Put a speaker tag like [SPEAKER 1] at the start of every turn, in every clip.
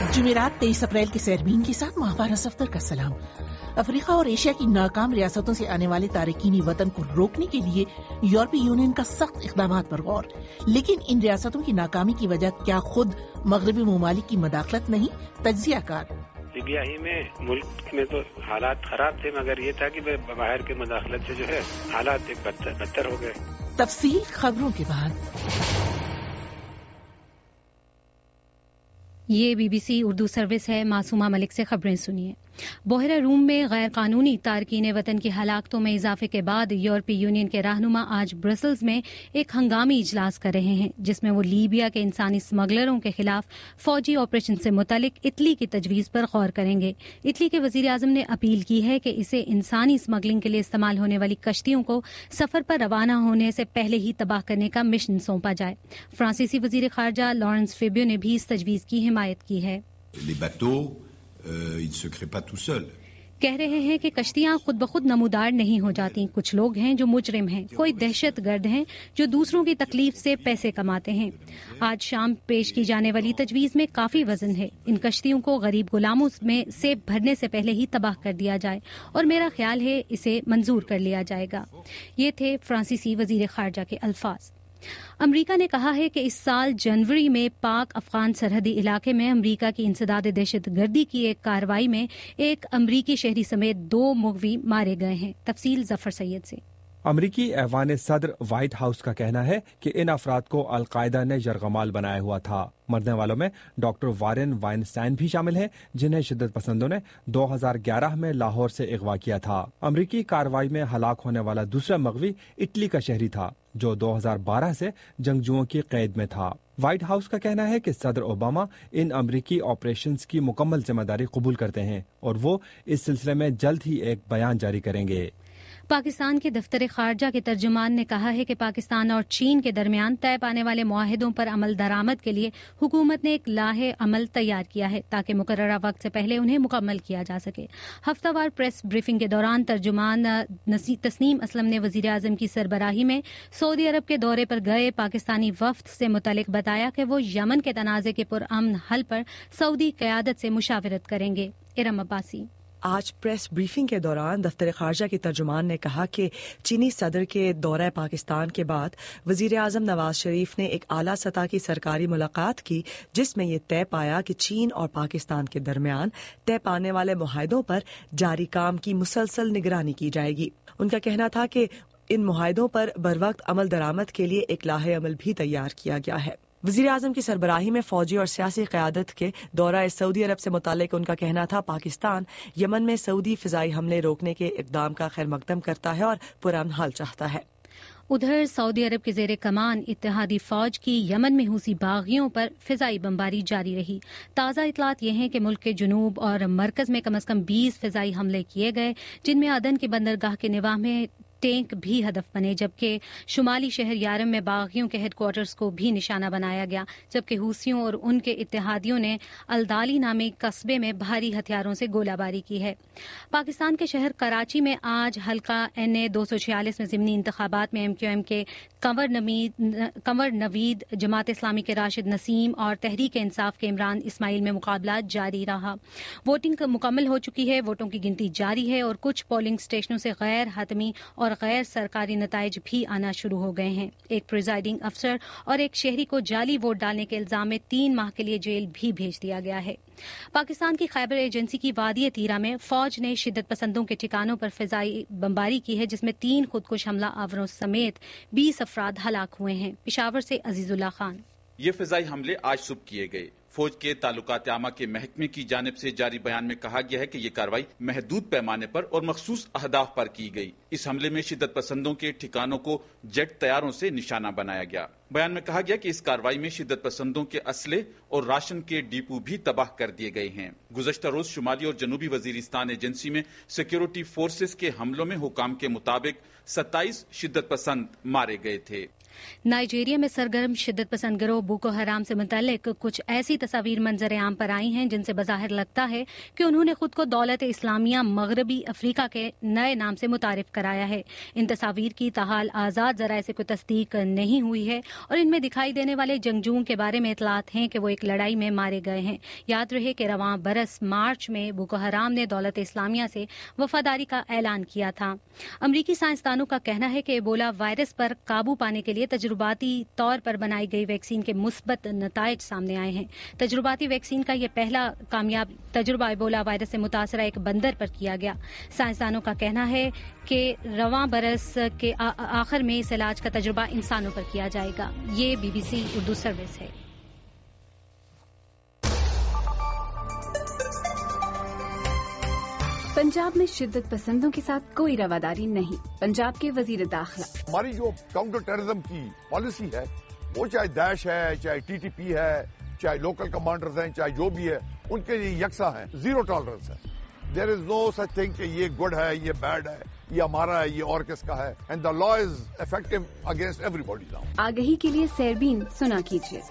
[SPEAKER 1] जुमेरात 23 अप्रैल के सैरबीन के साथ माहबार सफ्तर का सलाम। अफ्रीका और एशिया की नाकाम रियासतों से आने वाले तारकीनी वतन को रोकने के लिए यूरोपीय यूनियन का सख्त इक़दामात पर गौर। लेकिन इन रियासतों की नाकामी की वजह क्या खुद मगरबी ममालिक की मदाखलत नहीं? तज्जियाकार।
[SPEAKER 2] लीबिया ही में मुल्क में तो हालात खराब थे, मगर ये था कि बाहर के मदाखलत से जो है हालात एक बदतर हो गए।
[SPEAKER 1] तफसील खबरों के बाद।
[SPEAKER 3] ये BBC उर्दू सर्विस है। मासूमा मलिक से खबरें सुनिए। बोहरा रूम में गैर कानूनी तारकीन वतन की हलाकतों में इजाफे के बाद यूरोपीय यूनियन के रहनुमा आज ब्रसल्स में एक हंगामी इजलास कर रहे हैं, जिसमें वो लीबिया के इंसानी स्मगलरों के खिलाफ फौजी ऑपरेशन से मुतलिक इटली की तजवीज़ पर गौर करेंगे। इटली के वज़ीर आज़म ने अपील की है कि इसे इंसानी स्मगलिंग के लिए इस्तेमाल होने वाली कश्तियों को सफर पर रवाना होने से पहले ही तबाह करने का मिशन सौंपा जाए। फ्रांसीसी वज़ीर ख़ारजा लॉरेंस फेबियो ने भी इस तजवीज़ की हिमायत की है। कह रहे हैं कि कश्तियां खुद ब खुद नमूदार नहीं हो जाती। कुछ लोग हैं जो मुजरिम हैं, कोई दहशत गर्द हैं जो दूसरों की तकलीफ से पैसे कमाते हैं। आज शाम पेश की जाने वाली तजवीज़ में काफी वजन है। इन कश्तियों को गरीब गुलामों में से भरने से पहले ही तबाह कर दिया जाए और मेरा ख्याल है इसे मंजूर कर लिया जाएगा। ये थे फ्रांसीसी वजीर खारजा के अल्फाज। अमरीका ने कहा है कि इस साल जनवरी में पाक अफगान सरहदी इलाके में अमरीका की इंसदाद दहशत गर्दी की एक कार्रवाई में एक अमरीकी शहरी समेत 2 मुग़वी मारे गए हैं। तफसील जफर सैयद से।
[SPEAKER 4] अमरीकी ऐवान सदर व्हाइट हाउस का कहना है कि इन अफराद को अलकायदा ने यरगमाल बनाया हुआ था। मरने वालों में डॉक्टर वारेन वाइनस्टाइन भी शामिल हैं, जिन्हें शिद्दत पसंदों ने 2011 में लाहौर से अगवा किया था। अमरीकी कार्रवाई में हलाक होने वाला दूसरा मग़वी इटली का शहरी था, जो 2012 से जंगजुओं की कैद में था। व्हाइट हाउस का कहना है कि सदर ओबामा इन अमरीकी ऑपरेशंस की मुकम्मल जिम्मेदारी कबूल करते हैं और वो इस सिलसिले में जल्द ही एक बयान जारी करेंगे।
[SPEAKER 3] पाकिस्तान के दफ्तर खारजा के तर्जुमान ने कहा है कि पाकिस्तान और चीन के दरमियान तय पाने वाले मुआहिदों पर अमल दरामद के लिए हुकूमत ने एक लाहे अमल तैयार किया है, ताकि मुकर्ररा वक्त से पहले उन्हें मुकम्मल किया जा सके। हफ्तावार प्रेस ब्रीफिंग के दौरान तर्जुमान तस्नीम असलम ने वजीर आजम की सरबराही में सऊदी अरब के दौरे पर गए पाकिस्तानी वफ्द से मुतलिक बताया कि वो यमन के तनाज़े के पुरअमन हल पर सऊदी क़यादत से मुशावरत करेंगे। इरम अब्बासी।
[SPEAKER 5] आज प्रेस ब्रीफिंग के दौरान दफ्तर खारजा के तर्जुमान ने कहा कि चीनी सदर के दौरे पाकिस्तान के बाद वजीर आजम नवाज शरीफ ने एक आला सतह की सरकारी मुलाकात की, जिसमें ये तय पाया कि चीन और पाकिस्तान के दरमियान तय पाने वाले मुआहिदों पर जारी काम की मुसलसल निगरानी की जाएगी। उनका कहना था कि इन मुआहिदों पर बरवक्त अमल दरामद के लिए एक लाहे अमल भी तैयार किया गया है। वज़ीर आज़म की सरबराही में फौजी और सियासी क़यादत के दौरा सऊदी अरब से मुतालिक उनका कहना था पाकिस्तान यमन में सऊदी फ़िज़ाई हमले रोकने के इक़दाम का खैर मकदम करता है और पुरअमन हल चाहता है।
[SPEAKER 3] उधर सऊदी अरब के ज़ेरे कमान इत्तेहादी फौज की यमन में हुसी बागियों पर फ़िज़ाई बमबारी जारी रही। ताज़ा इतलात ये हैं कि मुल्क के जुनूब और मरकज़ में कम अज़ कम 20 फ़िज़ाई हमले किए गए, जिनमें अदन के बंदरगाह के निवाह में टैंक भी हदफ बने, जबकि शुमाली शहर यारम में बागियों के हेडक्वार्टर्स को भी निशाना बनाया गया। जबकि हूसियों और उनके इत्तेहादियों ने अलदाली नामी कस्बे में भारी हथियारों से गोलाबारी की है। पाकिस्तान के शहर कराची में आज हल्का NA 246 में ज़िमनी इंतखाबात में MQM के कंवर नवीद, जमात इस्लामी के राशिद नसीम और तहरीक इंसाफ के इमरान इस्माइल में मुकाबला जारी रहा। वोटिंग मुकम्मल हो चुकी है, वोटों की गिनती जारी है और कुछ पोलिंग स्टेशनों से गैर हतमी और गैर सरकारी नताइज भी आना शुरू हो गए हैं। एक प्रिजाइडिंग अफसर और एक शहरी को जाली वोट डालने के इल्जाम में 3 माह के लिए जेल भी भेज दिया गया है। पाकिस्तान की खैबर एजेंसी की वादी तीरा में फौज ने शिद्दत पसंदों के ठिकानों पर फिजाई बमबारी की है, जिसमें 3 खुदकुश हमला आवरों समेत 20 अफराद हलाक हुए हैं। पेशावर से अजीजुल्लाह खान।
[SPEAKER 6] ये फिजाई हमले आज सुबह किए गए। फौज के ताल्लुकात आमा के महकमे की जानिब से जारी बयान में कहा गया है कि ये कार्रवाई महदूद पैमाने पर और मखसूस अहदाफ पर की गई। इस हमले में शिद्दत पसंदों के ठिकानों को जेट तैयारों से निशाना बनाया गया। बयान में कहा गया कि इस कार्रवाई में शिद्दत पसंदों के असले और राशन के डिपो भी तबाह कर दिए गए हैं। गुज़श्ता रोज शुमाली और जनूबी वजीरिस्तान एजेंसी में सिक्योरिटी फोर्सेस के हमलों में हुकाम के मुताबिक 27 शिद्दत पसंद मारे गए थे।
[SPEAKER 3] نائجیریا میں سرگرم شدت پسند گروہ بوکو حرام سے متعلق کچھ ایسی تصاویر منظر عام پر آئی ہیں جن سے بظاہر لگتا ہے کہ انہوں نے خود کو دولت اسلامیہ مغربی افریقہ کے نئے نام سے متعارف کرایا ہے۔ ان تصاویر کی تاحال آزاد ذرائع سے کوئی تصدیق نہیں ہوئی ہے اور ان میں دکھائی دینے والے جنگجوؤں کے بارے میں اطلاعات ہیں کہ وہ ایک لڑائی میں مارے گئے ہیں۔ یاد رہے کہ رواں برس مارچ میں بوکو حرام نے دولت اسلامیہ سے وفاداری کا اعلان کیا تھا۔ امریکی سائنسدانوں کا کہنا ہے کہ ایبولا وائرس پر قابو پانے کے لیے تجرباتی طور پر بنائی گئی ویکسین کے مثبت نتائج سامنے آئے ہیں۔ تجرباتی ویکسین کا یہ پہلا کامیاب تجربہ ایبولا وائرس سے متاثرہ ایک بندر پر کیا گیا۔ سائنسدانوں کا کہنا ہے کہ رواں برس کے آخر میں اس علاج کا تجربہ انسانوں پر کیا جائے گا۔ یہ BBC اردو سروس ہے۔
[SPEAKER 7] پنجاب میں شدت پسندوں کے ساتھ کوئی رواداری نہیں۔ پنجاب کے وزیر داخلہ
[SPEAKER 8] ہماری جو کاؤنٹر ٹیررزم کی پالیسی ہے وہ چاہے داعش ہے، چاہے TTP ہے، چاہے لوکل کمانڈرز ہیں، چاہے جو بھی ہے، ان کے لیے یکساں ہے، زیرو ٹالرنس ہے۔ دیر از نو سچ تھنگ کہ یہ گڈ ہے، یہ بیڈ ہے، یہ ہمارا ہے، یہ اور کس کا ہے۔ And the law is effective against everybody now.
[SPEAKER 7] آگہی کے لیے سیربین سنا کیجیے۔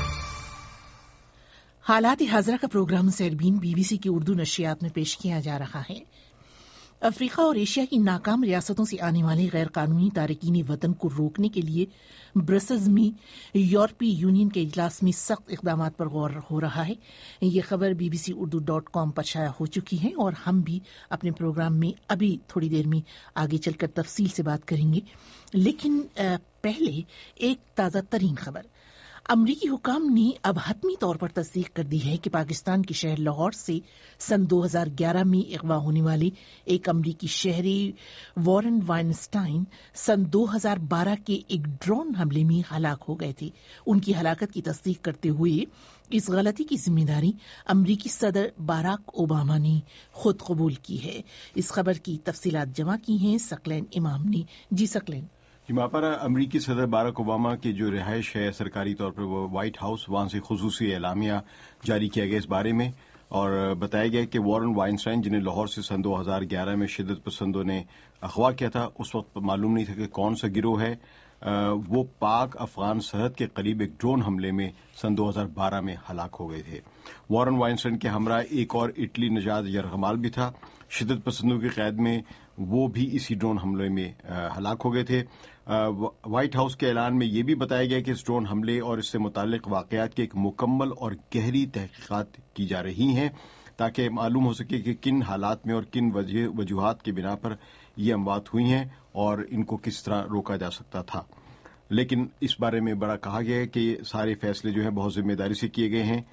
[SPEAKER 1] حالات حاضرہ کا پروگرام سیربین BBC کی اردو نشریات میں پیش کیا جا رہا ہے۔ افریقہ اور ایشیا کی ناکام ریاستوں سے آنے والے غیر قانونی تارکین وطن کو روکنے کے لیے برسلز میں یورپی یونین کے اجلاس میں سخت اقدامات پر غور ہو رہا ہے۔ یہ خبر bbcurdu.com پر شائع ہو چکی ہے اور ہم بھی اپنے پروگرام میں ابھی تھوڑی دیر میں آگے چل کر تفصیل سے بات کریں گے، لیکن پہلے ایک تازہ ترین خبر۔ امریکی حکام نے اب حتمی طور پر تصدیق کر دی ہے کہ پاکستان کے شہر لاہور سے سن 2011 میں اغوا ہونے والے ایک امریکی شہری وارن وائنسٹائن سن 2012 کے ایک ڈرون حملے میں ہلاک ہو گئے تھے۔ ان کی ہلاکت کی تصدیق کرتے ہوئے اس غلطی کی ذمہ داری امریکی صدر باراک اوباما نے خود قبول کی ہے۔ اس خبر کی تفصیلات جمع کی ہیں ثقلین امام نے۔ جی ثقلین۔
[SPEAKER 9] وہاں پر امریکی صدر باراک اوباما کی جو رہائش ہے سرکاری طور پر وہ وائٹ ہاؤس، وہاں سے خصوصی اعلامیہ جاری کیا گیا اس بارے میں، اور بتایا گیا کہ وارن وائنسٹائن جنہیں لاہور سے سن 2011 میں شدت پسندوں نے اغوا کیا تھا، اس وقت معلوم نہیں تھا کہ کون سا گروہ ہے، وہ پاک افغان سرحد کے قریب ایک ڈرون حملے میں سن 2012 میں ہلاک ہو گئے تھے۔ وارن وائنسٹائن کے ہمراہ ایک اور اٹلی نژاد یرغمال بھی تھا۔ شدت پسندوں کی قید میں وہ بھی اسی ڈرون حملے میں ہلاک ہو گئے تھے۔ وائٹ ہاؤس کے اعلان میں یہ بھی بتایا گیا کہ اس ڈرون حملے اور اس سے متعلق واقعات کی ایک مکمل اور گہری تحقیقات کی جا رہی ہیں تاکہ معلوم ہو سکے کہ کن حالات میں اور کن وجوہات کی بنا پر یہ اموات ہوئی ہیں اور ان کو کس طرح روکا جا سکتا تھا۔ لیکن اس بارے میں بڑا کہا گیا ہے کہ سارے فیصلے جو ہیں بہت ذمہ داری سے کیے گئے ہیں۔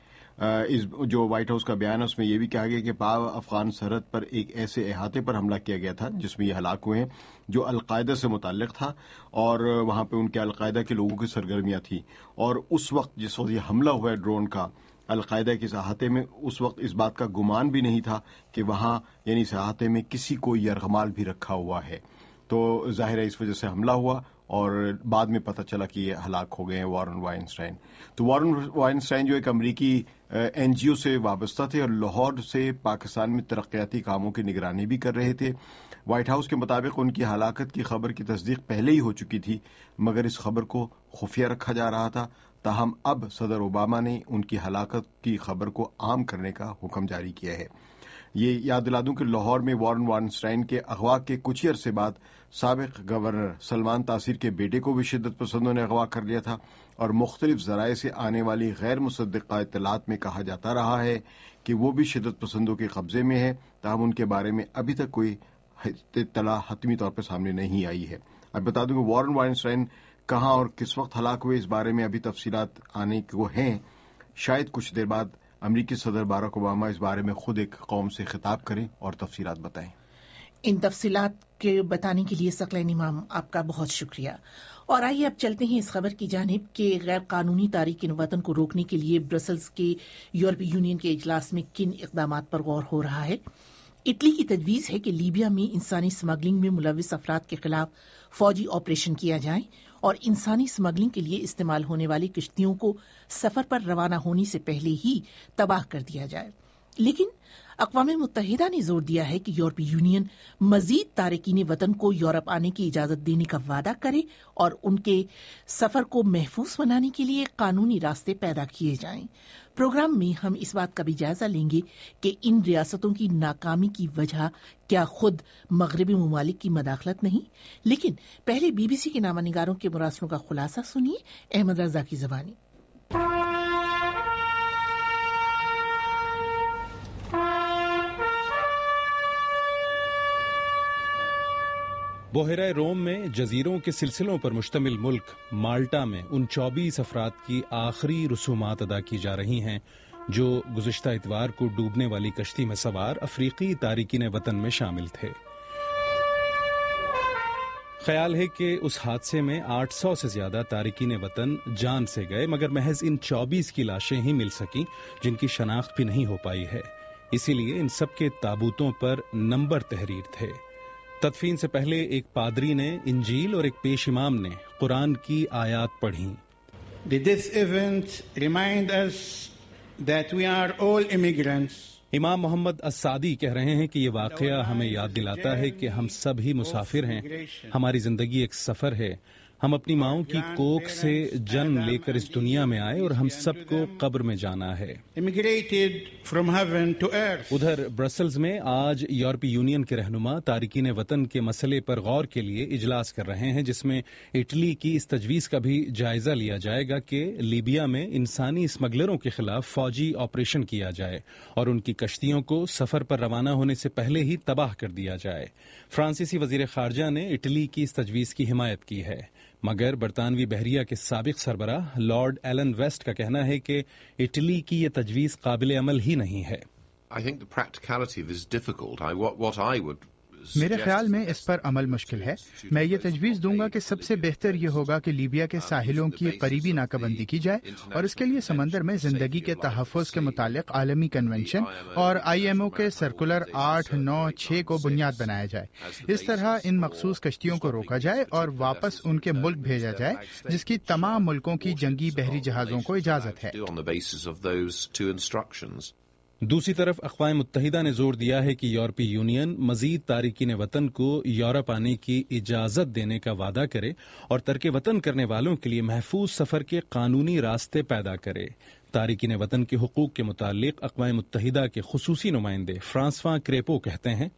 [SPEAKER 9] جو وائٹ ہاؤس کا بیان ہے اس میں یہ بھی کہا گیا کہ پاک افغان سرحد پر ایک ایسے احاطے پر حملہ کیا گیا تھا جس میں یہ ہلاک ہوئے ہیں جو القاعدہ سے متعلق تھا، اور وہاں پہ ان کے القاعدہ کے لوگوں کی سرگرمیاں تھیں، اور اس وقت جس وقت یہ حملہ ہوا ہے ڈرون کا القاعدہ کے احاطے میں، اس وقت اس بات کا گمان بھی نہیں تھا کہ وہاں یعنی اس احاطے میں کسی کو یرغمال بھی رکھا ہوا ہے۔ تو ظاہر ہے اس وجہ سے حملہ ہوا اور بعد میں پتہ چلا کہ یہ ہلاک ہو گئے ہیں وارن وائنسٹائن۔ تو وارن وائنسٹائن جو ایک امریکی NGO سے وابستہ تھے اور لاہور سے پاکستان میں ترقیاتی کاموں کی نگرانی بھی کر رہے تھے۔ وائٹ ہاؤس کے مطابق ان کی ہلاکت کی خبر کی تصدیق پہلے ہی ہو چکی تھی، مگر اس خبر کو خفیہ رکھا جا رہا تھا۔ تاہم اب صدر اوباما نے ان کی ہلاکت کی خبر کو عام کرنے کا حکم جاری کیا ہے۔ یہ یاد دلا دوں کہ لاہور میں وارن وائنسٹائن کے اغوا کے کچھ ہی عرصے بعد سابق گورنر سلمان تاثیر کے بیٹے کو بھی شدت پسندوں نے اغوا کر لیا تھا، اور مختلف ذرائع سے آنے والی غیر مصدقہ اطلاعات میں کہا جاتا رہا ہے کہ وہ بھی شدت پسندوں کے قبضے میں ہے، تاہم ان کے بارے میں ابھی تک کوئی اطلاع حتمی طور پر سامنے نہیں آئی ہے۔ اب بتا دوں کہ وارن وائنسٹائن کہاں اور کس وقت ہلاک ہوئے اس بارے میں ابھی تفصیلات آنے کو ہیں۔ شاید کچھ دیر بعد امریکی صدر باراک اوباما اس بارے میں خود ایک قوم سے خطاب کریں اور تفصیلات بتائیں۔
[SPEAKER 1] ان تفصیلات کے بتانے کے لیے ثقلین امام آپ کا بہت شکریہ۔ اور آئیے اب چلتے ہیں اس خبر کی جانب کہ غیر قانونی تارکین وطن کو روکنے کے لیے برسلز کے یورپی یونین کے اجلاس میں کن اقدامات پر غور ہو رہا ہے۔ اٹلی کی تجویز ہے کہ لیبیا میں انسانی اسمگلنگ میں ملوث افراد کے خلاف فوجی آپریشن کیا جائے اور انسانی اسمگلنگ کے لیے استعمال ہونے والی کشتیوں کو سفر پر روانہ ہونے سے پہلے ہی تباہ کر دیا جائے۔ لیکن اقوام متحدہ نے زور دیا ہے کہ یورپی یونین مزید تارکین وطن کو یورپ آنے کی اجازت دینے کا وعدہ کرے اور ان کے سفر کو محفوظ بنانے کے لیے قانونی راستے پیدا کیے جائیں۔ پروگرام میں ہم اس بات کا بھی جائزہ لیں گے کہ ان ریاستوں کی ناکامی کی وجہ کیا خود مغربی ممالک کی مداخلت نہیں، لیکن پہلے بی بی سی کے نامہ نگاروں کے مراسلوں کا خلاصہ سنیے احمد رضا کی زبانی۔
[SPEAKER 10] بحیرہ روم میں جزیروں کے سلسلوں پر مشتمل ملک مالٹا میں ان 24 افراد کی آخری رسومات ادا کی جا رہی ہیں جو گزشتہ اتوار کو ڈوبنے والی کشتی میں سوار افریقی تارکین وطن میں شامل تھے۔ خیال ہے کہ اس حادثے میں 800 سے زیادہ تارکین وطن جان سے گئے، مگر محض ان 24 کی لاشیں ہی مل سکیں جن کی شناخت بھی نہیں ہو پائی ہے، اسی لیے ان سب کے تابوتوں پر نمبر تحریر تھے۔ تدفین سے پہلے ایک پادری نے انجیل اور ایک پیش امام نے قرآن کی آیات پڑھیں۔
[SPEAKER 11] This event reminds us that we are all immigrants.
[SPEAKER 10] امام محمد السعدی کہہ رہے ہیں کہ یہ واقعہ ہمیں یاد دلاتا ہے کہ ہم سب ہی مسافر ہیں، ہماری زندگی ایک سفر ہے، ہم اپنی ماؤں کی کوکھ سے جنم لے کر اس دنیا میں آئے اور ہم سب کو قبر میں جانا ہے۔ ادھر برسلز میں آج یورپی یونین کے رہنما تارکین وطن کے مسئلے پر غور کے لیے اجلاس کر رہے ہیں، جس میں اٹلی کی اس تجویز کا بھی جائزہ لیا جائے گا کہ لیبیا میں انسانی اسمگلروں کے خلاف فوجی آپریشن کیا جائے اور ان کی کشتیوں کو سفر پر روانہ ہونے سے پہلے ہی تباہ کر دیا جائے۔ فرانسیسی وزیر خارجہ نے اٹلی کی اس تجویز کی حمایت کی ہے، مگر برطانوی بحریہ کے سابق سربراہ لارڈ ایلن ویسٹ کا کہنا ہے کہ اٹلی کی یہ تجویز قابل عمل ہی نہیں ہے۔
[SPEAKER 12] میرے خیال میں اس پر عمل مشکل ہے۔ میں یہ تجویز دوں گا کہ سب سے بہتر یہ ہوگا کہ لیبیا کے ساحلوں کی قریبی ناکہ بندی کی جائے اور اس کے لیے سمندر میں زندگی کے تحفظ کے متعلق عالمی کنونشن اور IMO کے سرکولر 896 کو بنیاد بنایا جائے۔ اس طرح ان مخصوص کشتیوں کو روکا جائے اور واپس ان کے ملک بھیجا جائے جس کی تمام ملکوں کی جنگی بحری جہازوں کو اجازت ہے۔
[SPEAKER 10] دوسری طرف اقوام متحدہ نے زور دیا ہے کہ یورپی یونین مزید تارکین وطن کو یورپ آنے کی اجازت دینے کا وعدہ کرے اور ترک وطن کرنے والوں کے لیے محفوظ سفر کے قانونی راستے پیدا کرے۔ تارکین وطن کے حقوق کے متعلق اقوام متحدہ کے خصوصی نمائندے فرانسوا کریپو کہتے ہیں،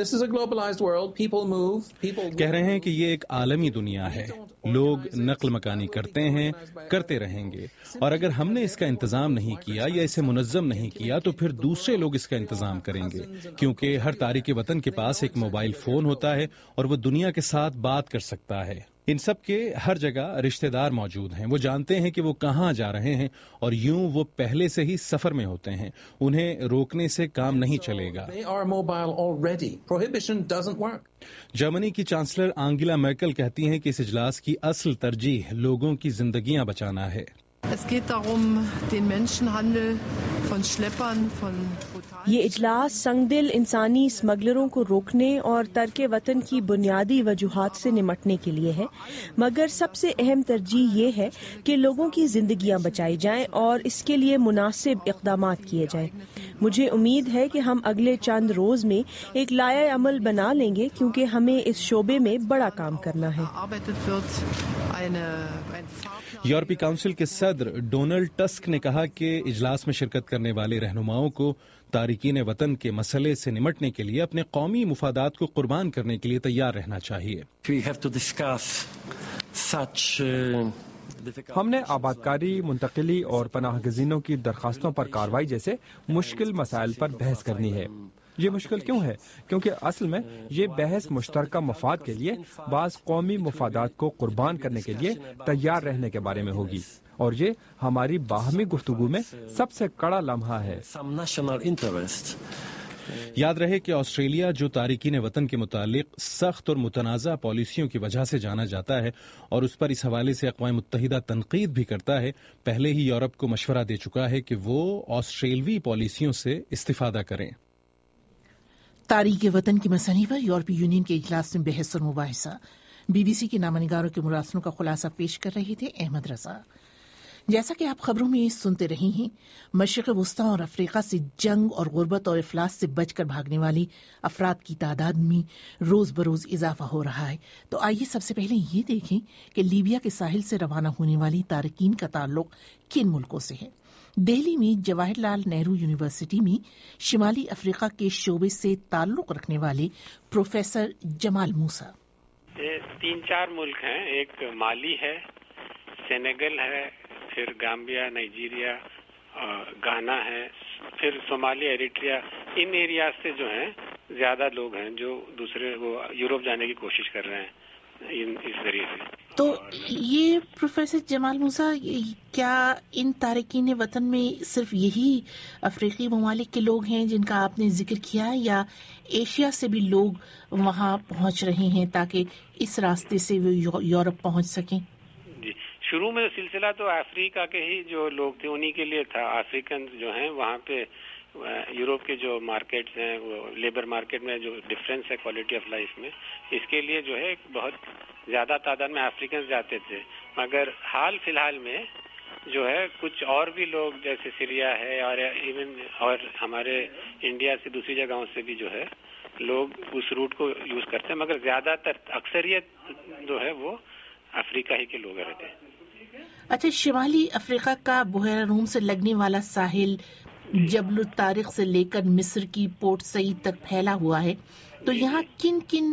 [SPEAKER 10] کہہ رہے ہیں کہ یہ ایک عالمی دنیا ہے، لوگ نقل مکانی کرتے ہیں، کرتے رہیں گے، اور اگر ہم نے اس کا انتظام نہیں کیا یا اسے منظم نہیں کیا تو پھر دوسرے لوگ اس کا انتظام کریں گے، کیونکہ ہر تارک وطن کے پاس ایک موبائل فون ہوتا ہے اور وہ دنیا کے ساتھ بات کر سکتا ہے۔ ان سب کے ہر جگہ رشتہ دار موجود ہیں، وہ جانتے ہیں کہ وہ کہاں جا رہے ہیں اور یوں وہ پہلے سے ہی سفر میں ہوتے ہیں، انہیں روکنے سے کام نہیں چلے گا۔ جرمنی کی چانسلر انگیلا مرکل کہتی ہیں کہ اس اجلاس کی اصل ترجیح لوگوں کی زندگیاں بچانا ہے۔
[SPEAKER 13] یہ اجلاس سنگ دل انسانی اسمگلروں کو روکنے اور ترک وطن کی بنیادی وجوہات سے نمٹنے کے لیے ہے، مگر سب سے اہم ترجیح یہ ہے کہ لوگوں کی زندگیاں بچائی جائیں اور اس کے لیے مناسب اقدامات کیے جائیں۔ مجھے امید ہے کہ ہم اگلے چند روز میں ایک لائحہ عمل بنا لیں گے کیونکہ ہمیں اس شعبے میں بڑا کام کرنا ہے۔
[SPEAKER 10] یورپی کونسل کے صدر ڈونلڈ ٹسک نے کہا کہ اجلاس میں شرکت کرنے والے رہنماؤں کو تارکین وطن کے مسئلے سے نمٹنے کے لیے اپنے قومی مفادات کو قربان کرنے کے لیے تیار رہنا چاہیے۔
[SPEAKER 4] ہم نے آبادکاری، منتقلی اور پناہ گزینوں کی درخواستوں پر کارروائی جیسے مشکل مسائل پر بحث کرنی ہے۔ یہ مشکل کیوں ہے؟ کیونکہ اصل میں یہ بحث مشترکہ مفاد کے لیے بعض قومی مفادات کو قربان کرنے کے لیے تیار رہنے کے بارے میں ہوگی، اور یہ ہماری باہمی گفتگو میں سب سے کڑا لمحہ ہے۔
[SPEAKER 10] یاد رہے کہ آسٹریلیا جو تارکین وطن کے متعلق سخت اور متنازع پالیسیوں کی وجہ سے جانا جاتا ہے اور اس پر اس حوالے سے اقوام متحدہ تنقید بھی کرتا ہے، پہلے ہی یورپ کو مشورہ دے چکا ہے کہ وہ آسٹریلوی پالیسیوں سے استفادہ کریں۔
[SPEAKER 1] تاریخ وطن کی مسئلے پر یورپی یونین کے اجلاس میں بحث اور مباحثہ۔ بی بی سی کے نامہ نگاروں کے مراسلوں کا خلاصہ پیش کر رہے تھے احمد رضا۔ जैसा कि आप खबरों में सुनते रही हैं, मशरिक़ वस्ता और अफ्रीका से जंग और गुर्बत और इफलास से बचकर भागने वाली अफराद की तादाद में रोज बरोज इजाफा हो रहा है। तो आइए सबसे पहले ये देखें कि लीबिया के साहिल से रवाना होने वाली तारकीन का ताल्लुक किन मुल्कों से है। दिल्ली में जवाहरलाल नेहरू यूनिवर्सिटी में शिमाली अफ्रीका के शोबे से ताल्लुक रखने वाले प्रोफेसर जमाल मूसा।
[SPEAKER 2] 3-4 मुल्क हैं, एक माली है, सेनेगल है, फिर गाम्बिया, नाइजीरिया, गाना है, फिर सोमालिया, एरिट्रिया। इन एरिया से जो हैं ज्यादा लोग हैं जो दूसरे वो यूरोप जाने की कोशिश कर रहे हैं इस जरिए से।
[SPEAKER 1] तो ये प्रोफेसर जमाल मूसा, क्या इन तारकीन वतन में सिर्फ यही अफ्रीकी ममालिक के लोग हैं जिनका आपने जिक्र किया है, या एशिया से भी लोग वहाँ पहुँच रहे हैं ताकि इस रास्ते से वो यूरोप पहुँच सकें?
[SPEAKER 2] जी, शुरू में सिलसिला तो अफ्रीका के ही जो लोग थे उन्हीं के लिए था। अफ्रीकन जो हैं वहाँ पे यूरोप के जो मार्केट्स हैं, वो लेबर मार्केट में जो डिफरेंस है क्वालिटी ऑफ लाइफ में, इसके लिए जो है बहुत ज्यादा तादाद में अफ्रीकन जाते थे। मगर हाल फिलहाल में जो है कुछ और भी लोग जैसे सीरिया है और इवन और हमारे इंडिया से दूसरी जगहों से भी जो है लोग उस रूट को यूज करते हैं, मगर ज्यादातर अक्सरियत जो है वो अफ्रीका ही के लोग रहते हैं।
[SPEAKER 1] अच्छा, शिमाली अफ्रीका का बुहैरा रूम से लगने वाला साहिल जबल तारिक से लेकर मिस्र की पोर्ट सईद तक फैला हुआ है, तो यहाँ किन किन